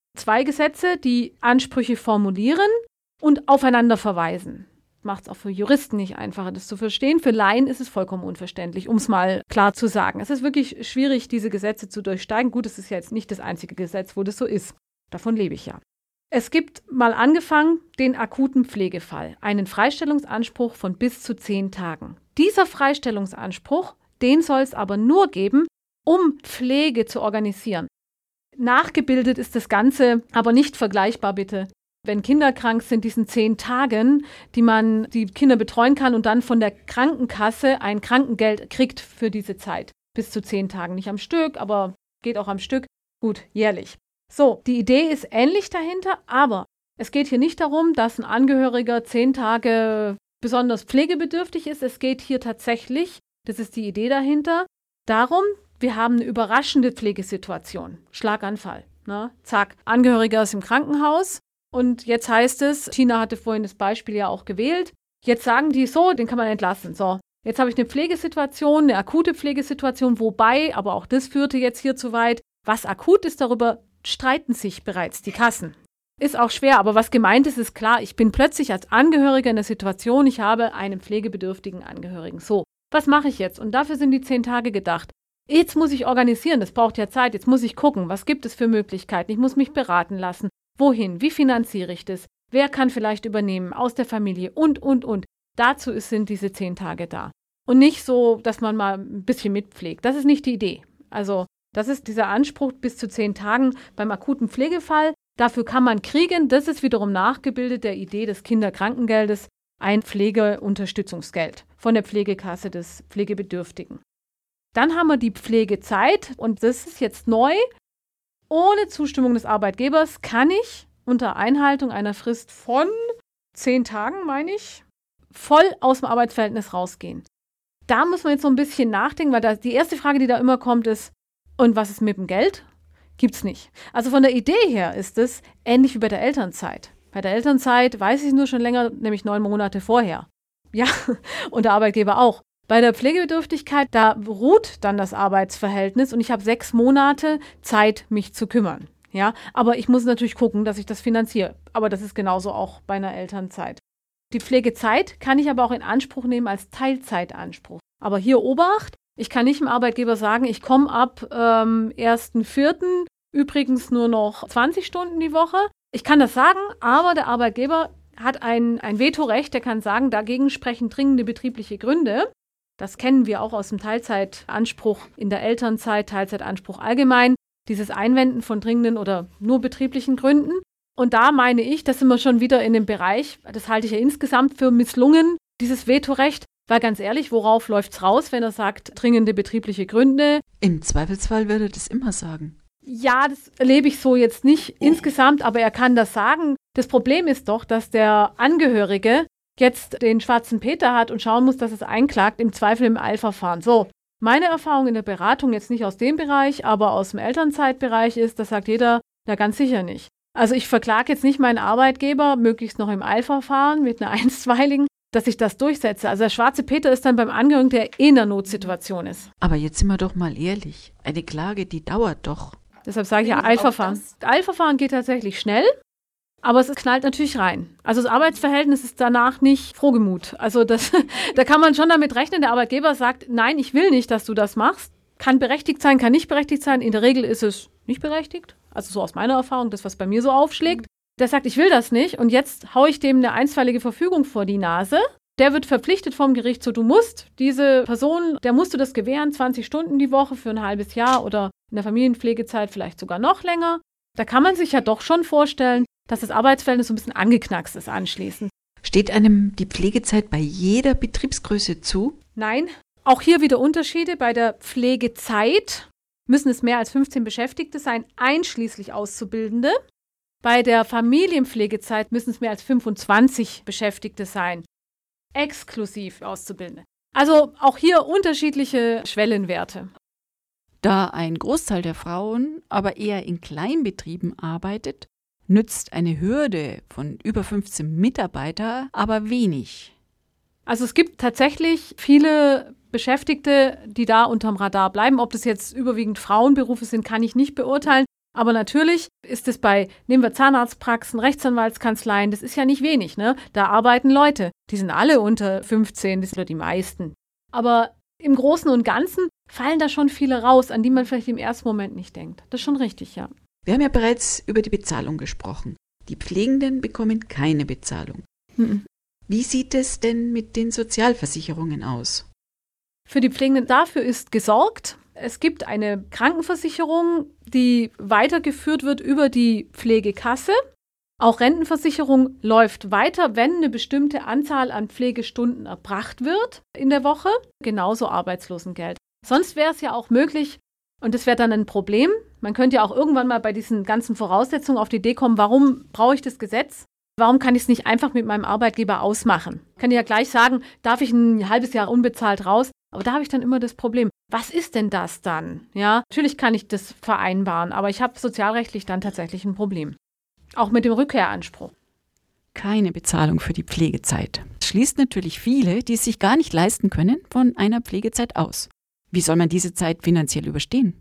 2 Gesetze, die Ansprüche formulieren und aufeinander verweisen. Macht es auch für Juristen nicht einfacher, das zu verstehen. Für Laien ist es vollkommen unverständlich, um es mal klar zu sagen. Es ist wirklich schwierig, diese Gesetze zu durchsteigen. Gut, es ist ja jetzt nicht das einzige Gesetz, wo das so ist. Davon lebe ich ja. Es gibt mal angefangen den akuten Pflegefall, einen Freistellungsanspruch von bis zu 10 Tagen. Dieser Freistellungsanspruch, den soll es aber nur geben, um Pflege zu organisieren. Nachgebildet ist das Ganze, aber nicht vergleichbar bitte. Wenn Kinder krank sind, diesen 10 Tagen, die man die Kinder betreuen kann und dann von der Krankenkasse ein Krankengeld kriegt für diese Zeit. Bis zu 10 Tagen, nicht am Stück, aber geht auch am Stück, gut, jährlich. So, die Idee ist ähnlich dahinter, aber es geht hier nicht darum, dass ein Angehöriger 10 Tage besonders pflegebedürftig ist. Es geht hier tatsächlich, das ist die Idee dahinter, darum, wir haben eine überraschende Pflegesituation. Schlaganfall. Ne? Zack, Angehöriger ist im Krankenhaus und jetzt heißt es, Tina hatte vorhin das Beispiel ja auch gewählt, jetzt sagen die so, den kann man entlassen. So, jetzt habe ich eine Pflegesituation, eine akute Pflegesituation, wobei, aber auch das führte jetzt hier zu weit, was akut ist, darüber streiten sich bereits die Kassen. Ist auch schwer, aber was gemeint ist, ist klar, ich bin plötzlich als Angehöriger in der Situation, ich habe einen pflegebedürftigen Angehörigen. So, was mache ich jetzt? Und dafür sind die 10 Tage gedacht. Jetzt muss ich organisieren, das braucht ja Zeit, jetzt muss ich gucken, was gibt es für Möglichkeiten, ich muss mich beraten lassen. Wohin? Wie finanziere ich das? Wer kann vielleicht übernehmen aus der Familie und. Dazu sind diese 10 Tage da. Und nicht so, dass man mal ein bisschen mitpflegt. Das ist nicht die Idee. Also das ist dieser Anspruch bis zu 10 Tagen beim akuten Pflegefall. Dafür kann man kriegen. Das ist wiederum nachgebildet der Idee des Kinderkrankengeldes, ein Pflegeunterstützungsgeld von der Pflegekasse des Pflegebedürftigen. Dann haben wir die Pflegezeit und das ist jetzt neu. Ohne Zustimmung des Arbeitgebers kann ich unter Einhaltung einer Frist von 10 Tagen, meine ich, voll aus dem Arbeitsverhältnis rausgehen. Da muss man jetzt so ein bisschen nachdenken, weil die erste Frage, die da immer kommt, ist, und was ist mit dem Geld? Gibt's nicht. Also von der Idee her ist es ähnlich wie bei der Elternzeit. Bei der Elternzeit weiß ich es nur schon länger, nämlich 9 Monate vorher. Ja, und der Arbeitgeber auch. Bei der Pflegebedürftigkeit, da ruht dann das Arbeitsverhältnis und ich habe 6 Monate Zeit, mich zu kümmern. Ja, aber ich muss natürlich gucken, dass ich das finanziere. Aber das ist genauso auch bei einer Elternzeit. Die Pflegezeit kann ich aber auch in Anspruch nehmen als Teilzeitanspruch. Aber hier Obacht, ich kann nicht dem Arbeitgeber sagen, ich komme ab 1.4. übrigens nur noch 20 Stunden die Woche. Ich kann das sagen, aber der Arbeitgeber hat ein Vetorecht, der kann sagen, dagegen sprechen dringende betriebliche Gründe. Das kennen wir auch aus dem Teilzeitanspruch in der Elternzeit, Teilzeitanspruch allgemein, dieses Einwenden von dringenden oder nur betrieblichen Gründen. Und da meine ich, da sind wir schon wieder in dem Bereich, das halte ich ja insgesamt für misslungen, dieses Vetorecht, weil ganz ehrlich, worauf läuft es raus, wenn er sagt, dringende betriebliche Gründe? Im Zweifelsfall würde er das immer sagen. Ja, das erlebe ich so jetzt nicht insgesamt, aber er kann das sagen. Das Problem ist doch, dass der Angehörige jetzt den schwarzen Peter hat und schauen muss, dass es einklagt, im Zweifel im Eilverfahren. So, meine Erfahrung in der Beratung, jetzt nicht aus dem Bereich, aber aus dem Elternzeitbereich ist, das sagt jeder, na ganz sicher nicht. Also ich verklage jetzt nicht meinen Arbeitgeber, möglichst noch im Eilverfahren mit einer Einstweiligen, dass ich das durchsetze. Also der schwarze Peter ist dann beim Angehörigen, der in der Notsituation ist. Aber jetzt sind wir doch mal ehrlich. Eine Klage, die dauert doch. Deshalb sage ich ja Eilverfahren. Das Eilverfahren geht tatsächlich schnell, aber es knallt natürlich rein. Also das Arbeitsverhältnis ist danach nicht frohgemut. Also da kann man schon damit rechnen, der Arbeitgeber sagt, nein, ich will nicht, dass du das machst. Kann berechtigt sein, kann nicht berechtigt sein. In der Regel ist es nicht berechtigt. Also so aus meiner Erfahrung, das, was bei mir so aufschlägt. Der sagt, ich will das nicht und jetzt haue ich dem eine einstweilige Verfügung vor die Nase. Der wird verpflichtet vom Gericht, so du musst diese Person, der musst du das gewähren, 20 Stunden die Woche für ein halbes Jahr oder in der Familienpflegezeit vielleicht sogar noch länger. Da kann man sich ja doch schon vorstellen, dass das Arbeitsverhältnis so ein bisschen angeknackst ist anschließend. Steht einem die Pflegezeit bei jeder Betriebsgröße zu? Nein, auch hier wieder Unterschiede. Bei der Pflegezeit müssen es mehr als 15 Beschäftigte sein, einschließlich Auszubildende. Bei der Familienpflegezeit müssen es mehr als 25 Beschäftigte sein, exklusiv Auszubildende. Also auch hier unterschiedliche Schwellenwerte. Da ein Großteil der Frauen aber eher in Kleinbetrieben arbeitet, nützt eine Hürde von über 15 Mitarbeiter aber wenig. Also es gibt tatsächlich viele Beschäftigte, die da unterm Radar bleiben. Ob das jetzt überwiegend Frauenberufe sind, kann ich nicht beurteilen. Aber natürlich ist es nehmen wir Zahnarztpraxen, Rechtsanwaltskanzleien, das ist ja nicht wenig, ne? Da arbeiten Leute, die sind alle unter 15, das sind die meisten. Aber im Großen und Ganzen fallen da schon viele raus, an die man vielleicht im ersten Moment nicht denkt. Das ist schon richtig, ja. Wir haben ja bereits über die Bezahlung gesprochen. Die Pflegenden bekommen keine Bezahlung. Wie sieht es denn mit den Sozialversicherungen aus? Für die Pflegenden dafür ist gesorgt. Es gibt eine Krankenversicherung, die weitergeführt wird über die Pflegekasse. Auch Rentenversicherung läuft weiter, wenn eine bestimmte Anzahl an Pflegestunden erbracht wird in der Woche. Genauso Arbeitslosengeld. Sonst wäre es ja auch möglich, und das wäre dann ein Problem, man könnte ja auch irgendwann mal bei diesen ganzen Voraussetzungen auf die Idee kommen, warum brauche ich das Gesetz? Warum kann ich es nicht einfach mit meinem Arbeitgeber ausmachen? Ich kann ja gleich sagen, darf ich ein halbes Jahr unbezahlt raus? Aber da habe ich dann immer das Problem, was ist denn das dann? Ja, natürlich kann ich das vereinbaren, aber ich habe sozialrechtlich dann tatsächlich ein Problem. Auch mit dem Rückkehranspruch. Keine Bezahlung für die Pflegezeit. Das schließt natürlich viele, die es sich gar nicht leisten können, von einer Pflegezeit aus. Wie soll man diese Zeit finanziell überstehen?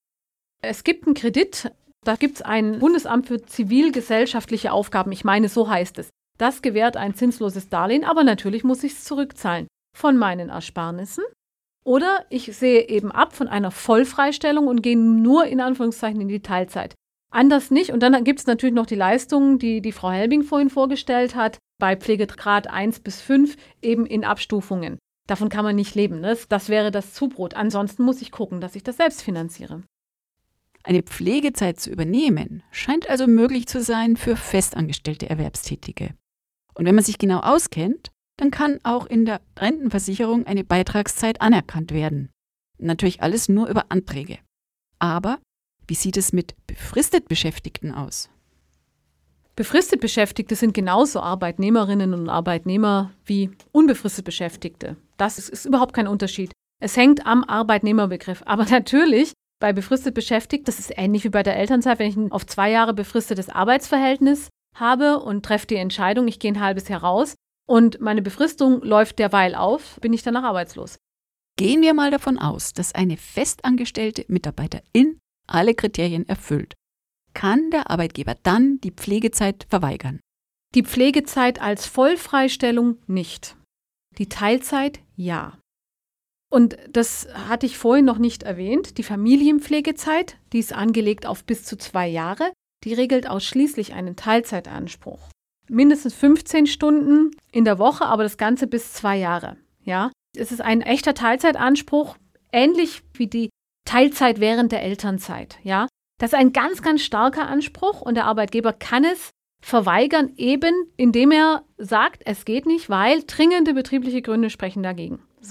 Es gibt einen Kredit, da gibt es ein Bundesamt für zivilgesellschaftliche Aufgaben, ich meine, so heißt es. Das gewährt ein zinsloses Darlehen, aber natürlich muss ich es zurückzahlen von meinen Ersparnissen. Oder ich sehe eben ab von einer Vollfreistellung und gehe nur in Anführungszeichen in die Teilzeit. Anders nicht. Und dann gibt es natürlich noch die Leistungen, die Frau Helbing vorhin vorgestellt hat, bei Pflegegrad 1 bis 5 eben in Abstufungen. Davon kann man nicht leben. Ne? Das wäre das Zubrot. Ansonsten muss ich gucken, dass ich das selbst finanziere. Eine Pflegezeit zu übernehmen, scheint also möglich zu sein für festangestellte Erwerbstätige. Und wenn man sich genau auskennt, dann kann auch in der Rentenversicherung eine Beitragszeit anerkannt werden. Natürlich alles nur über Anträge. Aber wie sieht es mit befristet Beschäftigten aus? Befristet Beschäftigte sind genauso Arbeitnehmerinnen und Arbeitnehmer wie unbefristet Beschäftigte. Das ist überhaupt kein Unterschied. Es hängt am Arbeitnehmerbegriff. Aber natürlich, bei befristet Beschäftigt, das ist ähnlich wie bei der Elternzeit, wenn ich ein auf 2 Jahre befristetes Arbeitsverhältnis habe und treffe die Entscheidung, ich gehe ein halbes Jahr raus und meine Befristung läuft derweil auf, bin ich danach arbeitslos. Gehen wir mal davon aus, dass eine festangestellte Mitarbeiterin alle Kriterien erfüllt. Kann der Arbeitgeber dann die Pflegezeit verweigern? Die Pflegezeit als Vollfreistellung nicht. Die Teilzeit ja. Und das hatte ich vorhin noch nicht erwähnt. Die Familienpflegezeit, die ist angelegt auf bis zu 2 Jahre, die regelt ausschließlich einen Teilzeitanspruch. Mindestens 15 Stunden in der Woche, aber das Ganze bis 2 Jahre. Ja? Es ist ein echter Teilzeitanspruch, ähnlich wie die Teilzeit während der Elternzeit. Ja? Das ist ein ganz, ganz starker Anspruch und der Arbeitgeber kann es verweigern, eben indem er sagt, es geht nicht, weil dringende betriebliche Gründe sprechen dagegen. So.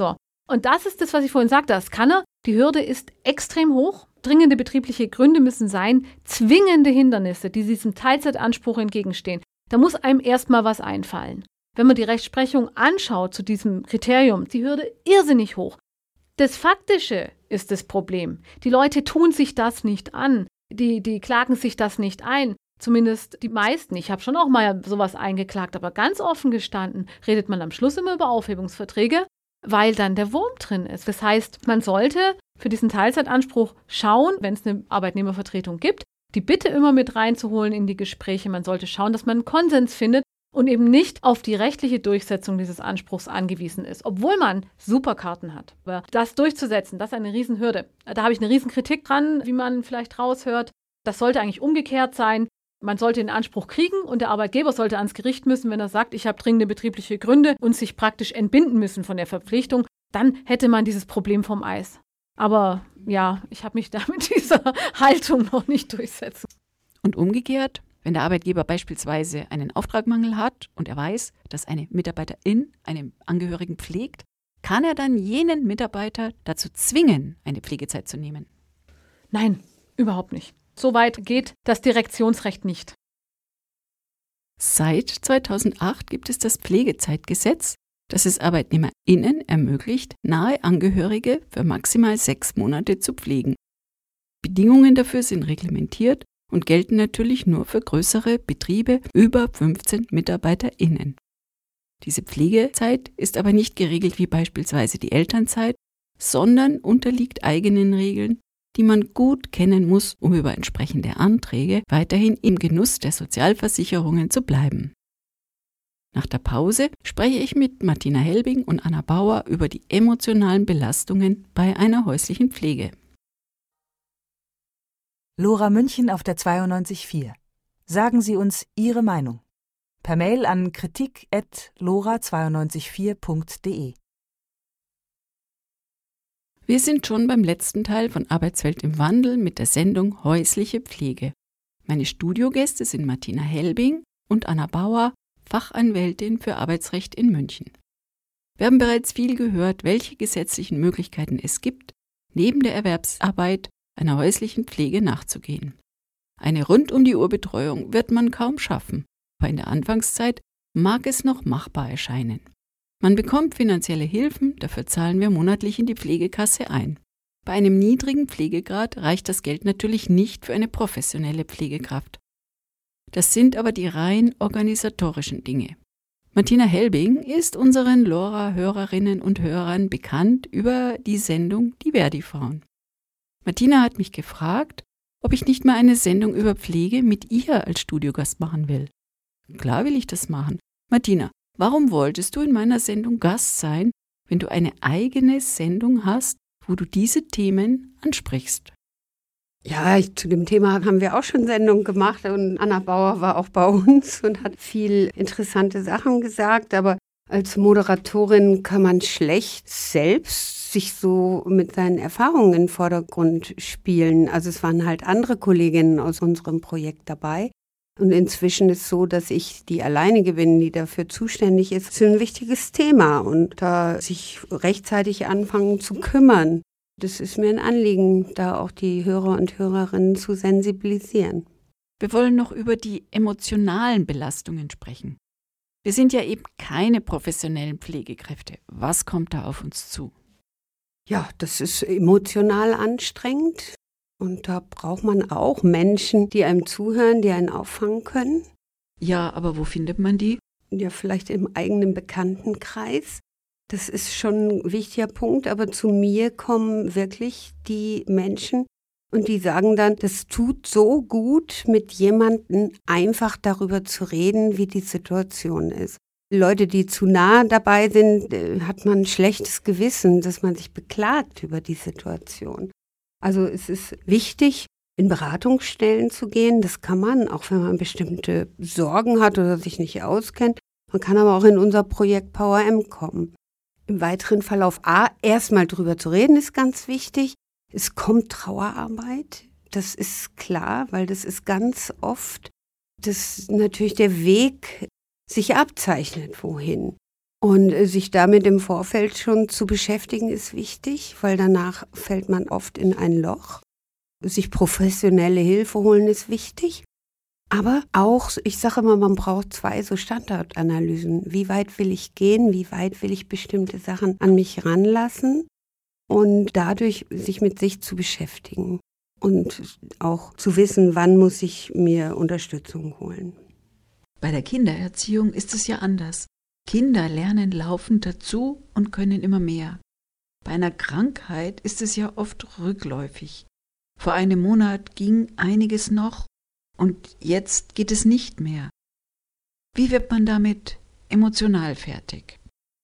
Und das ist das, was ich vorhin sagte. Das kann er. Die Hürde ist extrem hoch. Dringende betriebliche Gründe müssen sein. Zwingende Hindernisse, die diesem Teilzeitanspruch entgegenstehen. Da muss einem erstmal was einfallen. Wenn man die Rechtsprechung anschaut zu diesem Kriterium, die Hürde irrsinnig hoch. Das Faktische ist das Problem. Die Leute tun sich das nicht an. Die klagen sich das nicht ein. Zumindest die meisten. Ich habe schon auch mal sowas eingeklagt, aber ganz offen gestanden redet man am Schluss immer über Aufhebungsverträge, weil dann der Wurm drin ist. Das heißt, man sollte für diesen Teilzeitanspruch schauen, wenn es eine Arbeitnehmervertretung gibt, die Bitte immer mit reinzuholen in die Gespräche. Man sollte schauen, dass man einen Konsens findet und eben nicht auf die rechtliche Durchsetzung dieses Anspruchs angewiesen ist, obwohl man super Karten hat. Aber das durchzusetzen, das ist eine Riesenhürde. Da habe ich eine Riesenkritik dran, wie man vielleicht raushört. Das sollte eigentlich umgekehrt sein. Man sollte den Anspruch kriegen und der Arbeitgeber sollte ans Gericht müssen, wenn er sagt, ich habe dringende betriebliche Gründe und sich praktisch entbinden müssen von der Verpflichtung. Dann hätte man dieses Problem vom Eis. Aber ja, ich habe mich da mit dieser Haltung noch nicht durchsetzen. Und umgekehrt, wenn der Arbeitgeber beispielsweise einen Auftragmangel hat und er weiß, dass eine Mitarbeiterin einen Angehörigen pflegt, kann er dann jenen Mitarbeiter dazu zwingen, eine Pflegezeit zu nehmen? Nein, überhaupt nicht. So weit geht das Direktionsrecht nicht. Seit 2008 gibt es das Pflegezeitgesetz, das es ArbeitnehmerInnen ermöglicht, nahe Angehörige für maximal 6 Monate zu pflegen. Bedingungen dafür sind reglementiert und gelten natürlich nur für größere Betriebe über 15 MitarbeiterInnen. Diese Pflegezeit ist aber nicht geregelt wie beispielsweise die Elternzeit, sondern unterliegt eigenen Regeln, die man gut kennen muss, um über entsprechende Anträge weiterhin im Genuss der Sozialversicherungen zu bleiben. Nach der Pause spreche ich mit Martina Helbing und Anna Bauer über die emotionalen Belastungen bei einer häuslichen Pflege. Lora München auf der 92.4. Sagen Sie uns Ihre Meinung. Per Mail an kritik@lora924.de. Wir sind schon beim letzten Teil von Arbeitswelt im Wandel mit der Sendung Häusliche Pflege. Meine Studiogäste sind Martina Helbing und Anna Bauer, Fachanwältin für Arbeitsrecht in München. Wir haben bereits viel gehört, welche gesetzlichen Möglichkeiten es gibt, neben der Erwerbsarbeit einer häuslichen Pflege nachzugehen. Eine Rund-um-die-Uhr-Betreuung wird man kaum schaffen, aber in der Anfangszeit mag es noch machbar erscheinen. Man bekommt finanzielle Hilfen, dafür zahlen wir monatlich in die Pflegekasse ein. Bei einem niedrigen Pflegegrad reicht das Geld natürlich nicht für eine professionelle Pflegekraft. Das sind aber die rein organisatorischen Dinge. Martina Helbing ist unseren LoRa-Hörerinnen und Hörern bekannt über die Sendung Die Verdi-Frauen. Martina hat mich gefragt, ob ich nicht mal eine Sendung über Pflege mit ihr als Studiogast machen will. Klar will ich das machen. Martina, warum wolltest du in meiner Sendung Gast sein, wenn du eine eigene Sendung hast, wo du diese Themen ansprichst? Ja, zu dem Thema haben wir auch schon Sendungen gemacht und Anna Bauer war auch bei uns und hat viel interessante Sachen gesagt, aber als Moderatorin kann man schlecht selbst sich so mit seinen Erfahrungen in den Vordergrund spielen. Also es waren halt andere Kolleginnen aus unserem Projekt dabei. Und inzwischen ist es so, dass ich die alleinige bin, die dafür zuständig ist. Das ist ein wichtiges Thema und da sich rechtzeitig anfangen zu kümmern. Das ist mir ein Anliegen, da auch die Hörer und Hörerinnen zu sensibilisieren. Wir wollen noch über die emotionalen Belastungen sprechen. Wir sind ja eben keine professionellen Pflegekräfte. Was kommt da auf uns zu? Ja, das ist emotional anstrengend. Und da braucht man auch Menschen, die einem zuhören, die einen auffangen können. Ja, aber wo findet man die? Ja, vielleicht im eigenen Bekanntenkreis. Das ist schon ein wichtiger Punkt, aber zu mir kommen wirklich die Menschen und die sagen dann, das tut so gut, mit jemandem einfach darüber zu reden, wie die Situation ist. Leute, die zu nah dabei sind, hat man ein schlechtes Gewissen, dass man sich beklagt über die Situation. Also es ist wichtig, in Beratungsstellen zu gehen. Das kann man, auch wenn man bestimmte Sorgen hat oder sich nicht auskennt. Man kann aber auch in unser Projekt Power M kommen. Im weiteren Verlauf erstmal drüber zu reden, ist ganz wichtig. Es kommt Trauerarbeit, das ist klar, weil das ist ganz oft, dass natürlich der Weg sich abzeichnet, wohin. Und sich damit im Vorfeld schon zu beschäftigen, ist wichtig, weil danach fällt man oft in ein Loch. Sich professionelle Hilfe holen ist wichtig. Aber auch, ich sage immer, man braucht 2 so Standardanalysen. Wie weit will ich gehen? Wie weit will ich bestimmte Sachen an mich ranlassen? Und dadurch sich mit sich zu beschäftigen. Und auch zu wissen, wann muss ich mir Unterstützung holen. Bei der Kindererziehung ist es ja anders. Kinder lernen laufend dazu und können immer mehr. Bei einer Krankheit ist es ja oft rückläufig. Vor einem Monat ging einiges noch und jetzt geht es nicht mehr. Wie wird man damit emotional fertig?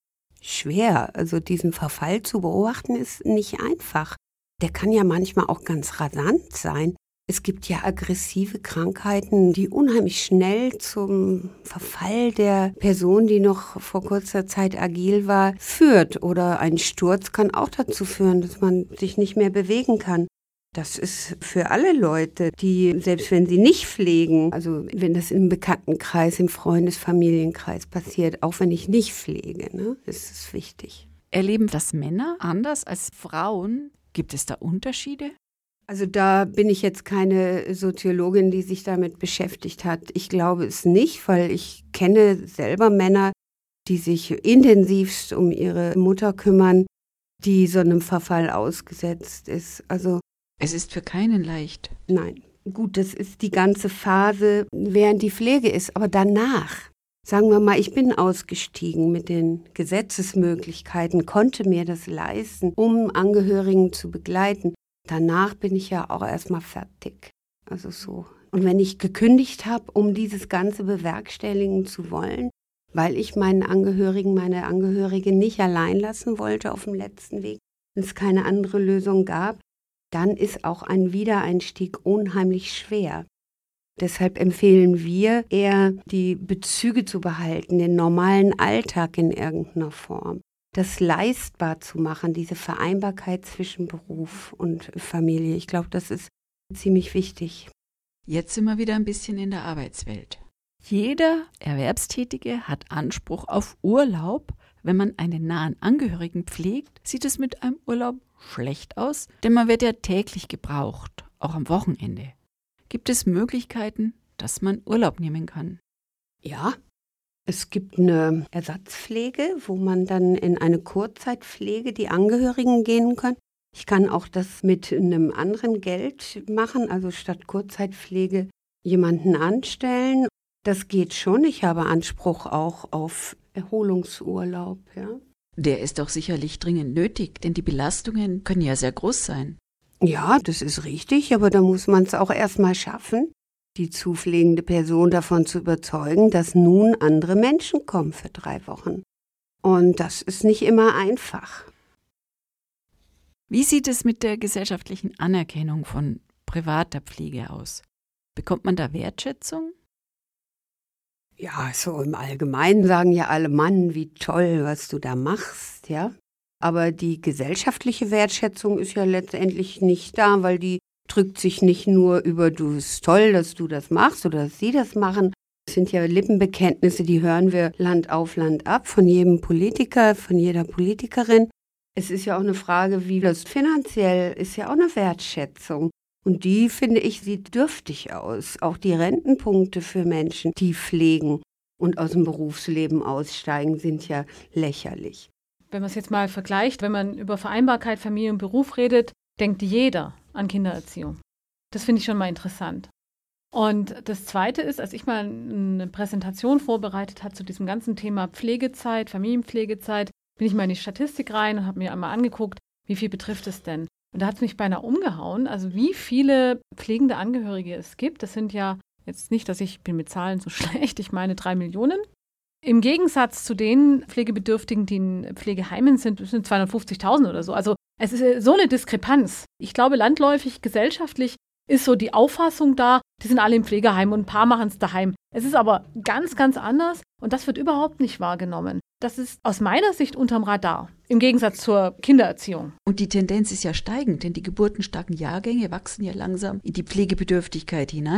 Schwer, also diesen Verfall zu beobachten ist nicht einfach. Der kann ja manchmal auch ganz rasant sein. Es gibt ja aggressive Krankheiten, die unheimlich schnell zum Verfall der Person, die noch vor kurzer Zeit agil war, führt. Oder ein Sturz kann auch dazu führen, dass man sich nicht mehr bewegen kann. Das ist für alle Leute, die, selbst wenn sie nicht pflegen, also wenn das im Bekanntenkreis, im Familienkreis passiert, auch wenn ich nicht pflege, ne, ist es wichtig. Erleben das Männer anders als Frauen? Gibt es da Unterschiede? Also da bin ich jetzt keine Soziologin, die sich damit beschäftigt hat. Ich glaube es nicht, weil ich kenne selber Männer, die sich intensivst um ihre Mutter kümmern, die so einem Verfall ausgesetzt ist. Also Es ist für keinen leicht. nein, gut, das ist die ganze Phase, während die Pflege ist. Aber danach, sagen wir mal, ich bin ausgestiegen mit den Gesetzesmöglichkeiten, konnte mir das leisten, um Angehörigen zu begleiten. Danach bin ich ja auch erstmal fertig. Also so. Und wenn ich gekündigt habe, um dieses Ganze bewerkstelligen zu wollen, weil ich meine Angehörige nicht allein lassen wollte auf dem letzten Weg, und es keine andere Lösung gab, dann ist auch ein Wiedereinstieg unheimlich schwer. Deshalb empfehlen wir eher, die Bezüge zu behalten, den normalen Alltag in irgendeiner Form. Das leistbar zu machen, diese Vereinbarkeit zwischen Beruf und Familie. Ich glaube, das ist ziemlich wichtig. Jetzt sind wir wieder ein bisschen in der Arbeitswelt. Jeder Erwerbstätige hat Anspruch auf Urlaub. Wenn man einen nahen Angehörigen pflegt, sieht es mit einem Urlaub schlecht aus, denn man wird ja täglich gebraucht, auch am Wochenende. Gibt es Möglichkeiten, dass man Urlaub nehmen kann? Ja, es gibt eine Ersatzpflege, wo man dann in eine Kurzzeitpflege die Angehörigen gehen können. Ich kann auch das mit einem anderen Geld machen, also statt Kurzzeitpflege jemanden anstellen. Das geht schon. Ich habe Anspruch auch auf Erholungsurlaub. Ja. Der ist doch sicherlich dringend nötig, denn die Belastungen können ja sehr groß sein. Ja, das ist richtig, aber da muss man es auch erstmal schaffen, die zu pflegende Person davon zu überzeugen, dass nun andere Menschen kommen für 3 Wochen. Und das ist nicht immer einfach. Wie sieht es mit der gesellschaftlichen Anerkennung von privater Pflege aus? Bekommt man da Wertschätzung? Ja, so im Allgemeinen sagen ja alle, Mann, wie toll, was du da machst, ja. Aber die gesellschaftliche Wertschätzung ist ja letztendlich nicht da, weil die drückt sich nicht nur über, du bist toll, dass du das machst oder dass sie das machen. Das sind ja Lippenbekenntnisse, die hören wir Land auf, Land ab von jedem Politiker, von jeder Politikerin. Es ist ja auch eine Frage, wie das finanziell ist, ja auch eine Wertschätzung. Und die, finde ich, sieht dürftig aus. Auch die Rentenpunkte für Menschen, die pflegen und aus dem Berufsleben aussteigen, sind ja lächerlich. Wenn man es jetzt mal vergleicht, wenn man über Vereinbarkeit, Familie und Beruf redet, denkt jeder an Kindererziehung. Das finde ich schon mal interessant. Und das Zweite ist, als ich mal eine Präsentation vorbereitet habe zu diesem ganzen Thema Pflegezeit, Familienpflegezeit, bin ich mal in die Statistik rein und habe mir einmal angeguckt, wie viel betrifft es denn? Und da hat es mich beinahe umgehauen, also wie viele pflegende Angehörige es gibt. Das sind ja jetzt nicht, dass ich bin mit Zahlen so schlecht, ich meine 3 Millionen. Im Gegensatz zu den Pflegebedürftigen, die in Pflegeheimen sind, das sind 250.000 oder so. Also es ist so eine Diskrepanz. Ich glaube, landläufig, gesellschaftlich ist so die Auffassung da, die sind alle im Pflegeheim und ein paar machen es daheim. Es ist aber ganz, ganz anders und das wird überhaupt nicht wahrgenommen. Das ist aus meiner Sicht unterm Radar, im Gegensatz zur Kindererziehung. Und die Tendenz ist ja steigend, denn die geburtenstarken Jahrgänge wachsen ja langsam in die Pflegebedürftigkeit hinein.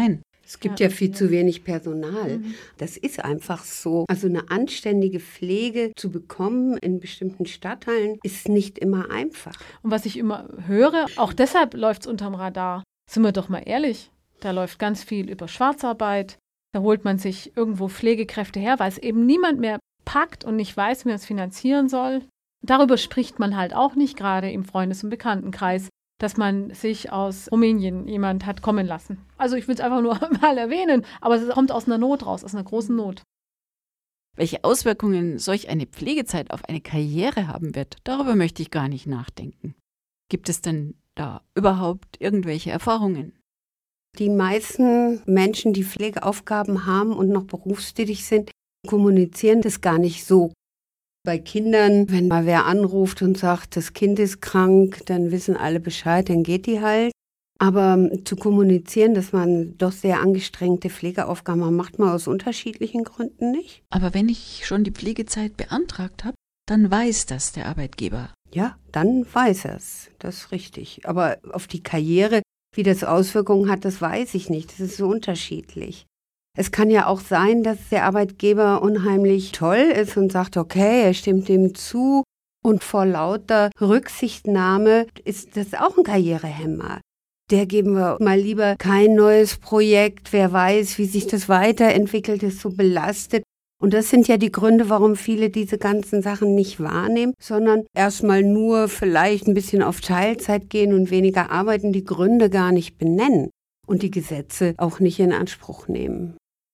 Es gibt ja viel zu wenig Personal. Das ist einfach so. Also eine anständige Pflege zu bekommen in bestimmten Stadtteilen ist nicht immer einfach. Und was ich immer höre, auch deshalb läuft es unterm Radar. Sind wir doch mal ehrlich, da läuft ganz viel über Schwarzarbeit. Da holt man sich irgendwo Pflegekräfte her, weil es eben niemand mehr packt und nicht weiß, wie man es finanzieren soll. Darüber spricht man halt auch nicht, gerade im Freundes- und Bekanntenkreis, dass man sich aus Rumänien jemand hat kommen lassen. Also ich will es einfach nur mal erwähnen, aber es kommt aus einer Not raus, aus einer großen Not. Welche Auswirkungen solch eine Pflegezeit auf eine Karriere haben wird, darüber möchte ich gar nicht nachdenken. Gibt es denn da überhaupt irgendwelche Erfahrungen? Die meisten Menschen, die Pflegeaufgaben haben und noch berufstätig sind, kommunizieren das gar nicht so. Bei Kindern, wenn mal wer anruft und sagt, das Kind ist krank, dann wissen alle Bescheid, dann geht die halt. Aber zu kommunizieren, dass man doch sehr angestrengte Pflegeaufgaben hat, macht man aus unterschiedlichen Gründen nicht. Aber wenn ich schon die Pflegezeit beantragt habe, dann weiß das der Arbeitgeber. Ja, dann weiß er es. Das ist richtig. Aber auf die Karriere, wie das Auswirkungen hat, das weiß ich nicht. Das ist so unterschiedlich. Es kann ja auch sein, dass der Arbeitgeber unheimlich toll ist und sagt, okay, er stimmt dem zu. Und vor lauter Rücksichtnahme ist das auch ein Karrierehemmer. Der geben wir mal lieber kein neues Projekt. Wer weiß, wie sich das weiterentwickelt, ist so belastet. Und das sind ja die Gründe, warum viele diese ganzen Sachen nicht wahrnehmen, sondern erstmal nur vielleicht ein bisschen auf Teilzeit gehen und weniger arbeiten, die Gründe gar nicht benennen und die Gesetze auch nicht in Anspruch nehmen.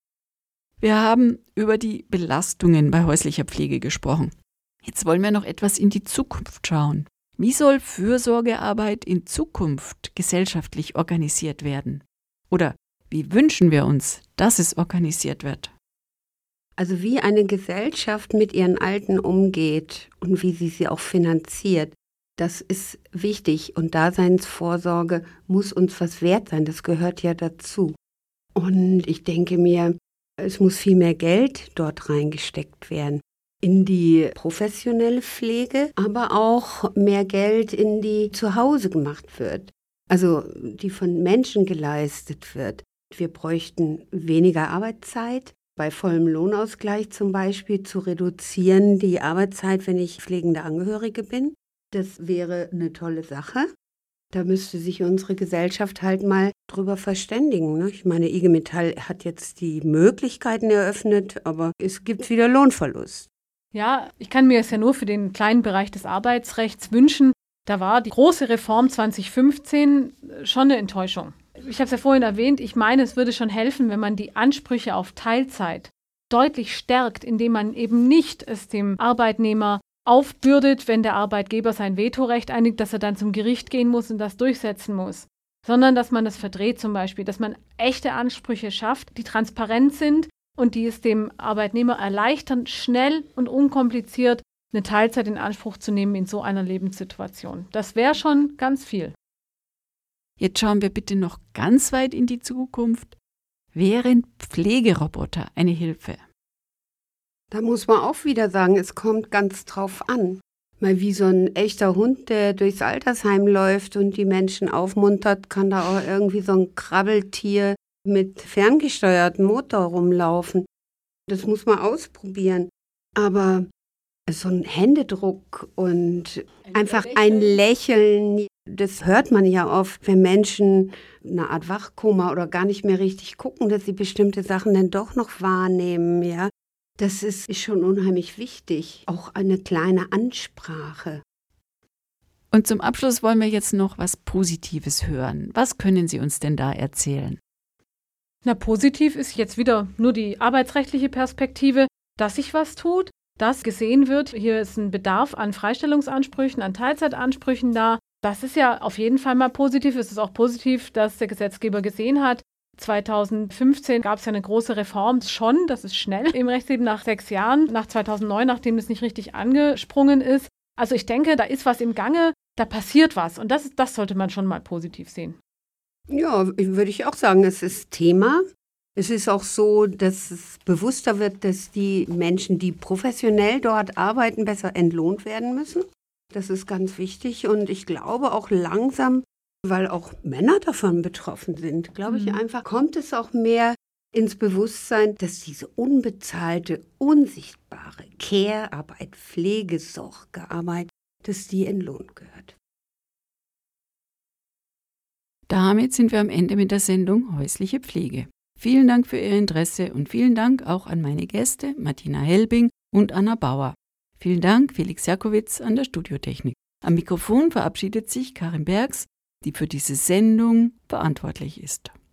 Wir haben über die Belastungen bei häuslicher Pflege gesprochen. Jetzt wollen wir noch etwas in die Zukunft schauen. Wie soll Fürsorgearbeit in Zukunft gesellschaftlich organisiert werden? Oder wie wünschen wir uns, dass es organisiert wird? Also wie eine Gesellschaft mit ihren Alten umgeht und wie sie auch finanziert, das ist wichtig. Und Daseinsvorsorge muss uns was wert sein, das gehört ja dazu. Und ich denke mir, es muss viel mehr Geld dort reingesteckt werden. In die professionelle Pflege, aber auch mehr Geld in die zu Hause gemacht wird. Also die von Menschen geleistet wird. Wir bräuchten weniger Arbeitszeit. Bei vollem Lohnausgleich zum Beispiel zu reduzieren, die Arbeitszeit, wenn ich pflegende Angehörige bin. Das wäre eine tolle Sache. Da müsste sich unsere Gesellschaft halt mal drüber verständigen. Ne? Ich meine, IG Metall hat jetzt die Möglichkeiten eröffnet, aber es gibt wieder Lohnverlust. Ja, ich kann mir es ja nur für den kleinen Bereich des Arbeitsrechts wünschen. Da war die große Reform 2015 schon eine Enttäuschung. Ich habe es ja vorhin erwähnt, ich meine, es würde schon helfen, wenn man die Ansprüche auf Teilzeit deutlich stärkt, indem man eben nicht es dem Arbeitnehmer aufbürdet, wenn der Arbeitgeber sein Vetorecht einigt, dass er dann zum Gericht gehen muss und das durchsetzen muss, sondern dass man das verdreht zum Beispiel, dass man echte Ansprüche schafft, die transparent sind und die es dem Arbeitnehmer erleichtern, schnell und unkompliziert eine Teilzeit in Anspruch zu nehmen in so einer Lebenssituation. Das wäre schon ganz viel. Jetzt schauen wir bitte noch ganz weit in die Zukunft. Wären Pflegeroboter eine Hilfe? Da muss man auch wieder sagen, es kommt ganz drauf an. Mal wie so ein echter Hund, der durchs Altersheim läuft und die Menschen aufmuntert, kann da auch irgendwie so ein Krabbeltier mit ferngesteuertem Motor rumlaufen. Das muss man ausprobieren. Aber so ein Händedruck und einfach ein Lächeln, das hört man ja oft, wenn Menschen eine Art Wachkoma oder gar nicht mehr richtig gucken, dass sie bestimmte Sachen dann doch noch wahrnehmen, ja. Das ist schon unheimlich wichtig. Auch eine kleine Ansprache. Und zum Abschluss wollen wir jetzt noch was Positives hören. Was können Sie uns denn da erzählen? Na, positiv ist jetzt wieder nur die arbeitsrechtliche Perspektive, dass sich was tut, dass gesehen wird, hier ist ein Bedarf an Freistellungsansprüchen, an Teilzeitansprüchen da. Das ist ja auf jeden Fall mal positiv. Es ist auch positiv, dass der Gesetzgeber gesehen hat, 2015 gab es ja eine große Reform schon, das ist schnell im Rechtsleben nach 6 Jahren, nach 2009, nachdem das nicht richtig angesprungen ist. Also ich denke, da ist was im Gange, da passiert was und das sollte man schon mal positiv sehen. Ja, würde ich auch sagen, es ist Thema. Es ist auch so, dass es bewusster wird, dass die Menschen, die professionell dort arbeiten, besser entlohnt werden müssen. Das ist ganz wichtig und ich glaube auch langsam weil auch Männer davon betroffen sind, glaube ich einfach, kommt es auch mehr ins Bewusstsein, dass diese unbezahlte, unsichtbare Care-Arbeit, Pflegesorgearbeit, dass die entlohnt gehört. Damit sind wir am Ende mit der Sendung Häusliche Pflege. Vielen Dank für Ihr Interesse und vielen Dank auch an meine Gäste Martina Helbing und Anna Bauer. Vielen Dank Felix Jakowitz an der Studiotechnik. Am Mikrofon verabschiedet sich Karin Bergs, die für diese Sendung verantwortlich ist.